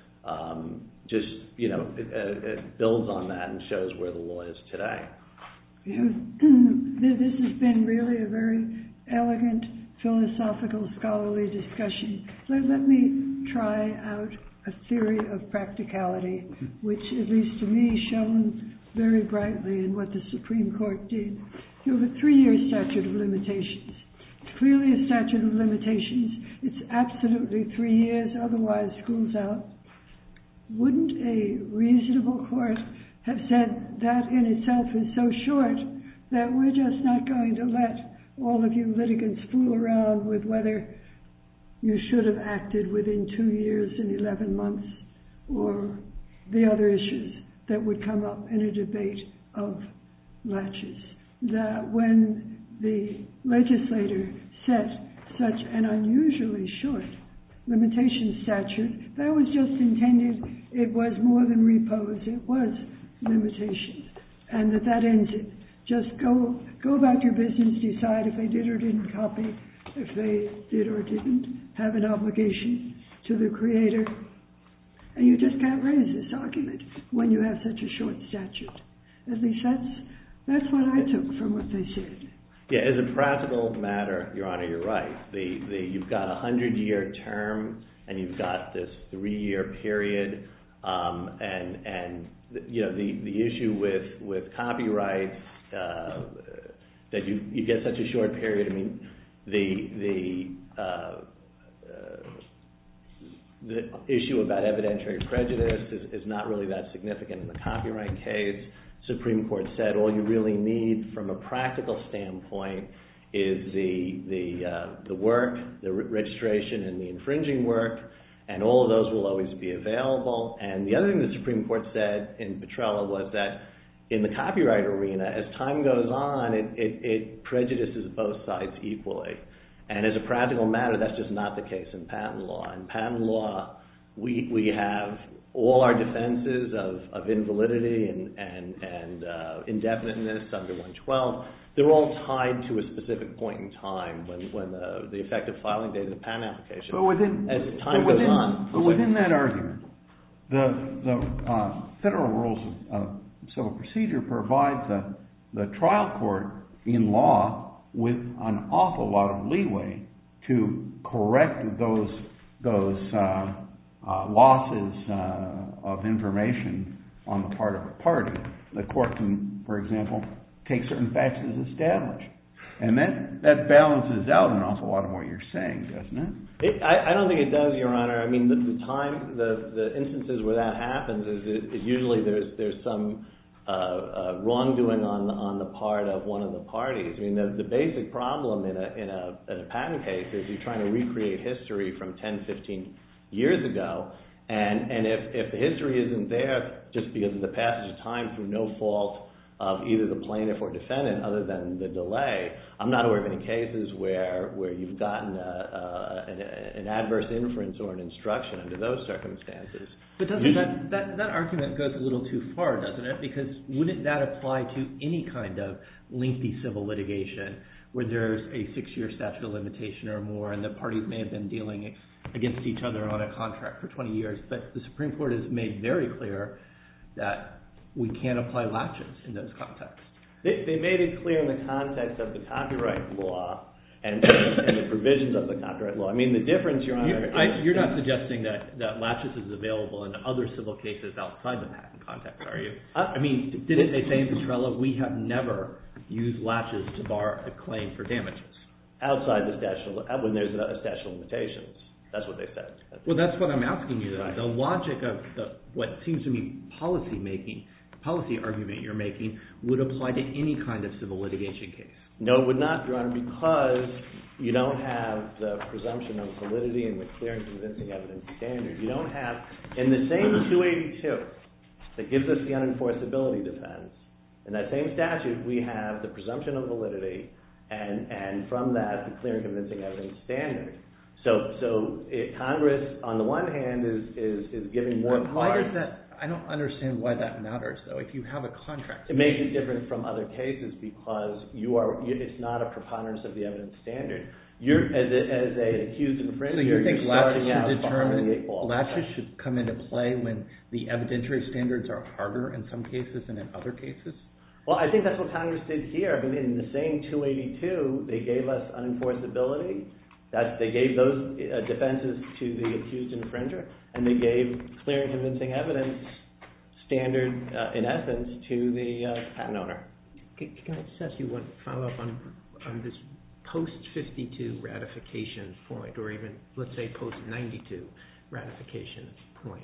Um, just you know, it, it builds on that and shows where the law is today. You know, this has been really a very elegant philosophical scholarly discussion. Let, let me try out a theory of practicality, which at least to me shone very brightly in what the Supreme Court did. You have a three-year statute of limitations. It's clearly a statute of limitations. It's absolutely three years, otherwise school's out. Wouldn't a reasonable court have said that in itself is so short that we're just not going to let all of you litigants fool around with whether you should have acted within two years and eleven months or the other issues that would come up in a debate of latches. That when the legislator set such an unusually short limitation statute, that was just intended, it was more than repose, it was limitations, and that that ends it. Just go go about your business, decide if they did or didn't copy, if they did or didn't have an obligation to the creator. And you just can't raise this argument when you have such a short statute. At least that's that's what I took from what they said. Yeah, as a practical matter, Your Honor, you're right. The, the, you've got a hundred-year term, and you've got this three-year period, um, and and you know the, the issue with with copyright uh, that you you get such a short period. I mean, the the uh, uh, the issue about evidentiary prejudice is, is not really that significant in the copyright case. Supreme Court said all you really need from a practical standpoint is the the uh, the work, the re- registration, and the infringing work, and all of those will always be available. And the other thing the Supreme Court said in Petrella was that in the copyright arena, as time goes on, it, it, it prejudices both sides equally. And as a practical matter, that's just not the case in patent law. In patent law, we we have all our defenses of, of invalidity and, and, and uh, indefiniteness under one twelve. They're all tied to a specific point in time when, when the, the effective filing date of the patent application. But within, as time but within, goes on. But within that argument, the, the uh, federal rules of, of civil procedure provide the, the trial court in law with an awful lot of leeway to correct those, those uh, uh, losses uh, of information on the part of a party. The court can, for example, take certain facts as established. And that, that balances out an awful lot of what you're saying, doesn't it? it I, I don't think it does, Your Honor. I mean, the, the time, the, the instances where that happens is it, it usually there's there's some uh, uh, wrongdoing on on the part of one of the parties. I mean, the, the basic problem in a in a in a patent case is you're trying to recreate history from ten, fifteen years ago, and and if if the history isn't there just because of the passage of time through no fault of either the plaintiff or defendant, other than the delay, I'm not aware of any cases where where you've gotten a, a, an, an adverse inference or an instruction under those circumstances. But doesn't that, that that argument goes a little too far, doesn't it? Because wouldn't that apply to any kind of lengthy civil litigation where there's a six-year statute of limitation or more, and the parties may have been dealing against each other on a contract for twenty years, but the Supreme Court has made very clear that we can't apply latches in those contexts. They, they made it clear in the context of the copyright law and, and the provisions of the copyright law. I mean, the difference, Your Honor... You, I, you're not suggesting that, that latches is available in other civil cases outside the patent context, are you? Uh, I mean, didn't they say in Petrella, we have never used latches to bar a claim for damages? Outside the statute, when there's a statute of limitations. That's what they said. Well, that's what I'm asking you, though. Right. The logic of the, what seems to me policy making, policy argument you're making would apply to any kind of civil litigation case. No, it would not, Your Honor, because you don't have the presumption of validity and the clear and convincing evidence standard. You don't have, in the same two eighty-two that gives us the unenforceability defense, in that same statute we have the presumption of validity and, and from that the clear and convincing evidence standard. So, so it, Congress, on the one hand, is, is, is giving more power. Why does that? I don't understand why that matters, though. If you have a contract, it makes it different from other cases because you are. It's not a preponderance of the evidence standard. You're as a, as a accused infringer. So you think latches should determine latches should come into play when the evidentiary standards are harder in some cases than in other cases? Well, I think that's what Congress did here. I mean, in the same two eighty-two, they gave us unenforceability. That they gave those uh, defenses to the accused infringer, and they gave clear and convincing evidence standard, uh, in essence, to the uh, patent owner. Can, can I just ask you one follow-up on, on this post fifty-two ratification point, or even, let's say, post ninety-two ratification point?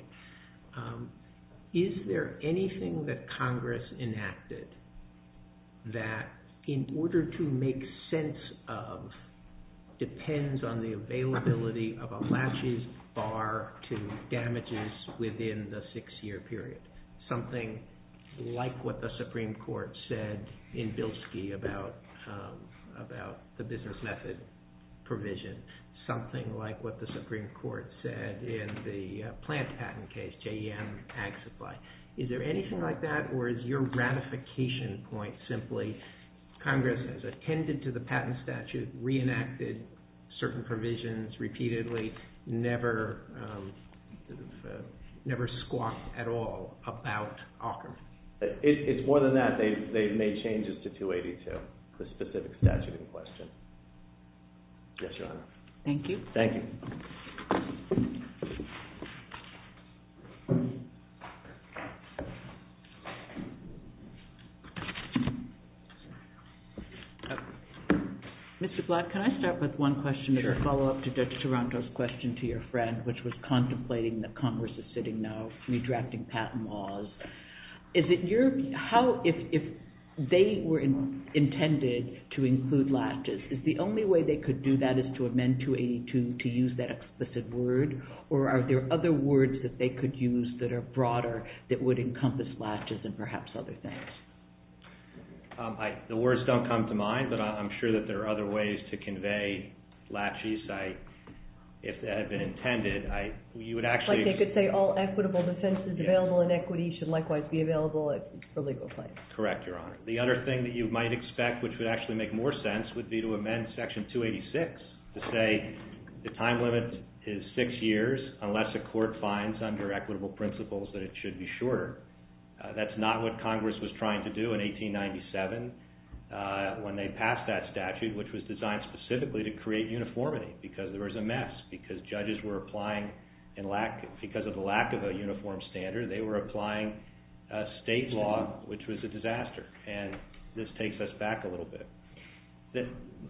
Um, is there anything that Congress enacted that, in order to make sense of, depends on the availability of a latches bar to damages within the six-year period? Something like what the Supreme Court said in Bilski about um, about the business method provision. Something like what the Supreme Court said in the uh, plant patent case, J E M Ag Supply. Is there anything like that, or is your ratification point simply Congress has attended to the patent statute, reenacted certain provisions repeatedly, never um, uh, never squawked at all about Aukerman? It, it's more than that. They've, they've made changes to two eighty-two, the specific statute in question. Yes, Your Honor. Thank you. Thank you. Mister Black, can I start with one question Sure. as a follow-up to Judge Toronto's question to your friend, which was contemplating that Congress is sitting now redrafting patent laws. Is it your, how, if, if they were in, intended to include latches. Is the only way they could do that is to amend two eighty-two to use that explicit word, or are there other words that they could use that are broader that would encompass latches and perhaps other things? Um, I, the words don't come to mind, but I'm sure that there are other ways to convey latches. I, if that had been intended, I, you would actually... Like they could say all equitable defenses yes. available in equity should likewise be available for legal claims. Correct, Your Honor. The other thing that you might expect, which would actually make more sense, would be to amend Section two eighty-six to say the time limit is six years unless a court finds under equitable principles that it should be shorter. Uh, that's not what Congress was trying to do in eighteen ninety-seven uh, when they passed that statute, which was designed specifically to create uniformity because there was a mess, because judges were applying, in lack, because of the lack of a uniform standard, they were applying uh, state law, which was a disaster. And this takes us back a little bit. That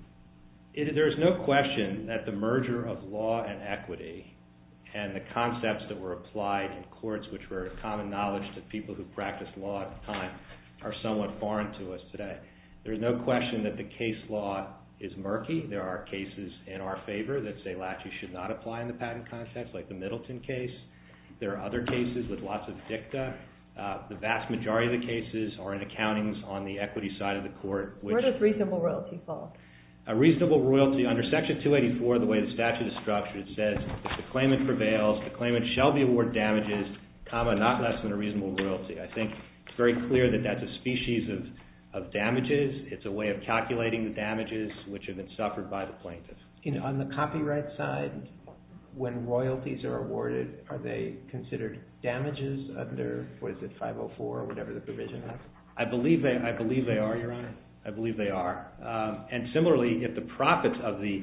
it, there's no question that the merger of law and equity and the concepts that were applied in courts, which were common knowledge to people who practiced law at the time, are somewhat foreign to us today. There's no question that the case law is murky. There are cases in our favor that say latches should not apply in the patent context, like the Middleton case. There are other cases with lots of dicta. Uh, the vast majority of the cases are in accountings on the equity side of the court. Which Where does reasonable royalty fall? A reasonable royalty, under Section two eighty-four, the way the statute is structured, it says if the claimant prevails, the claimant shall be awarded damages, comma, not less than a reasonable royalty. I think it's very clear that that's a species of, of damages. It's a way of calculating the damages which have been suffered by the plaintiff. In, on the copyright side, when royalties are awarded, are they considered damages under, what is it, five oh four or whatever the provision is? I believe they, I believe they are, Your Honor. I believe they are. Um, and similarly, if the profits of the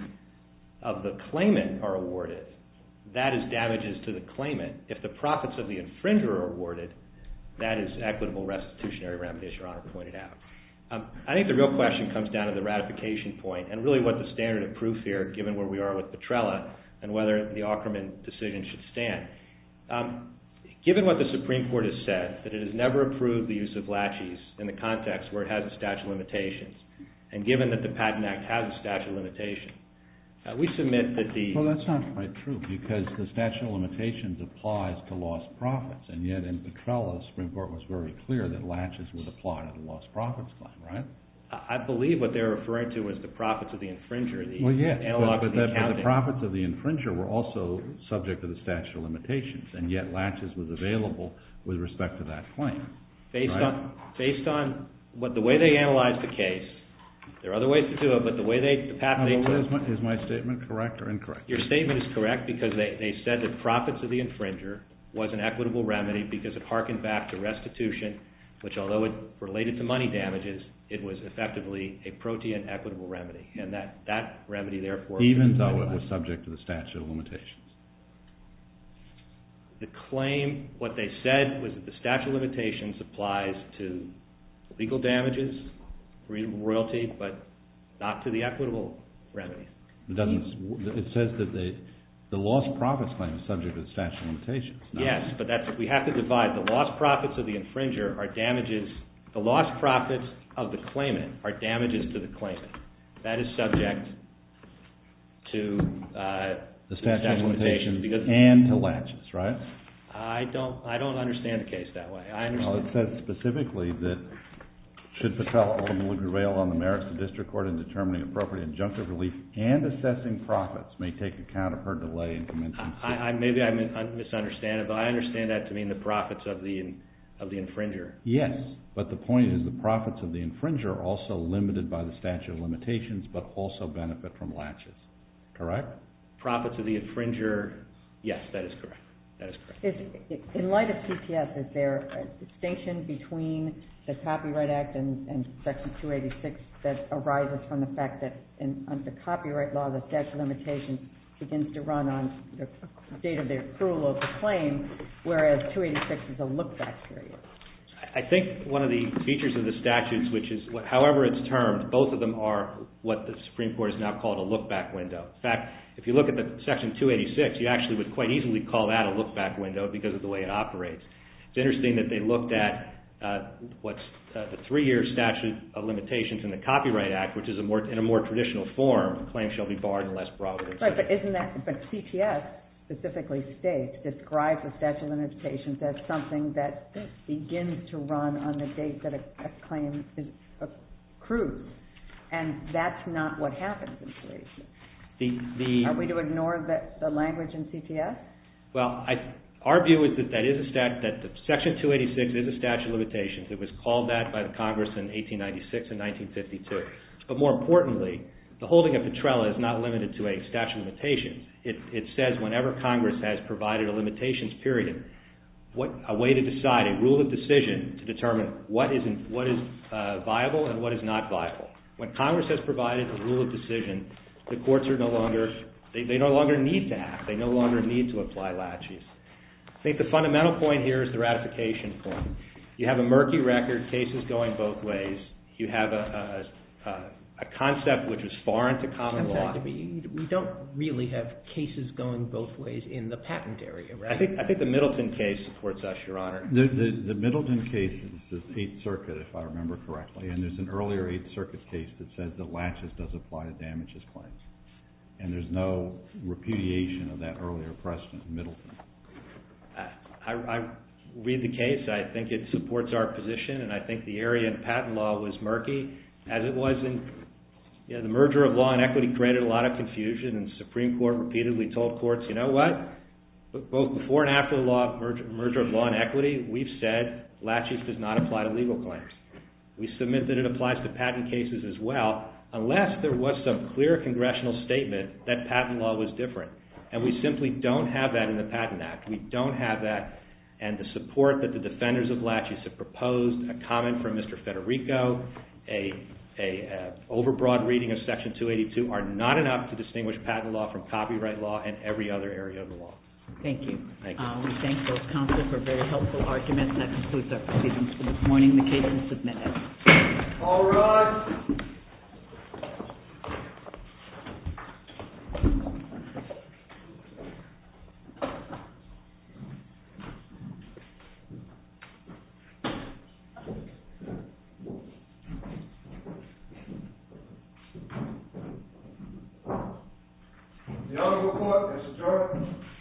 of the claimant are awarded, that is damages to the claimant. If the profits of the infringer are awarded, that is equitable restitutionary remedy, as Your Honor pointed out. Um, I think the real question comes down to the ratification point and really what the standard of proof here, given where we are with Petrella, and whether the Aukerman decision should stand. Um, Given what the Supreme Court has said, that it has never approved the use of laches in the context where it has a statute of limitations, and given that the Patent Act has a statute of limitations, uh, we submit that the... Well, that's not quite true, because the statute of limitations applies to lost profits, and yet in Petrella, the Supreme Court was very clear that laches would apply to the lost profits claim, right? I believe what they're referring to is the profits of the infringer, the well, yes, analog but, of the but, but the profits of the infringer were also subject to the statute of limitations, and yet laches was available with respect to that claim. Based right? on based on what the way they analyzed the case, there are other ways to do it, but the way they the path no, they well, took, is, my, is my statement correct or incorrect? Your statement is correct because they, they said that profits of the infringer was an equitable remedy because it harkened back to restitution, which although it related to money damages, it was effectively a protean equitable remedy, and that, that remedy therefore... Even though it was subject to the statute of limitations. The claim, what they said was that the statute of limitations applies to legal damages, royalty, but not to the equitable remedies. It doesn't. It says that the the lost profits claim is subject to the statute of limitations. No? Yes, but that's we have to divide. The lost profits of the infringer are damages. The lost profits of the claimant are damages to the claimant. That is subject to uh, the statute of limitations because and to laches, right? I don't. I don't understand the case that way. I understand. Well, it says specifically that should Petrella ultimately prevail on the merits of the district court in determining appropriate injunctive relief and assessing profits may take account of her delay in commencing. I, I, maybe I misunderstand it, but I understand that to mean the profits of the of the infringer. Yes, but the point is the profits of the infringer are also limited by the statute of limitations, but also benefit from laches. Correct? Profits of the infringer, yes, that is correct. That is correct. Is, in light of P T S, is there a distinction between the Copyright Act and, and Section two eighty-six that arises from the fact that in, under copyright law, the statute of limitations begins to run on the date of the accrual of the claim, whereas two eighty-six is a look-back period? I think one of the features of the statutes, which is, however it's termed, both of them are what the Supreme Court has now called a look-back window. In fact, if you look at the Section two eighty-six, you actually would quite easily call that a look-back window because of the way it operates. It's interesting that they looked at uh, what's uh, the three-year statute of limitations in the Copyright Act, which is a more in a more traditional form, claims shall be barred unless brought within. Right, but isn't that? But C T S specifically states describes the statute of limitations as something that begins to run on the date that a, a claim is accrued, and that's not what happens in two eighty-six. The, the, Are we to ignore the, the language in C T S? Well, I, our view is that that is a stat, that the Section two eighty-six is a statute of limitations. It was called that by the Congress in eighteen ninety-six and nineteen fifty-two. But more importantly, the holding of Petrella is not limited to a statute of limitations. It, it says whenever Congress has provided a limitations period, what, a way to decide, a rule of decision to determine what is, in, what is uh, viable and what is not viable. When Congress has provided a rule of decision, the courts are no longer, they, they no longer need to act. They no longer need to apply laches. I think the fundamental point here is the ratification point. You have a murky record, cases going both ways. You have a, a, a, a concept which is foreign to common law. We, we don't really have cases going both ways in the patent area, right? I think I think the Middleton case supports us, Your Honor. The, the, the Middleton case is the Eighth Circuit, if I remember correctly, and there's an earlier Eighth Circuit case that says that laches does apply to damages claims. And there's no repudiation of that earlier precedent in Middleton. I, I read the case. I think it supports our position, and I think the area in patent law was murky, as it was in you know, the merger of law and equity created a lot of confusion, and the Supreme Court repeatedly told courts, you know what, both before and after the law merger, merger of law and equity, we've said laches does not apply to legal claims. We submit that it applies to patent cases as well, unless there was some clear congressional statement that patent law was different. And we simply don't have that in the Patent Act. We don't have that, and the support that the defenders of laches have proposed, a comment from Mister Federico, a, a, a overbroad reading of Section two eighty-two are not enough to distinguish patent law from copyright law and every other area of the law. Thank you. Thank you. Uh, we thank both counsel for very helpful arguments. That concludes our proceedings for this morning. The case is submitted. All rise. The Honorable Court is adjourned.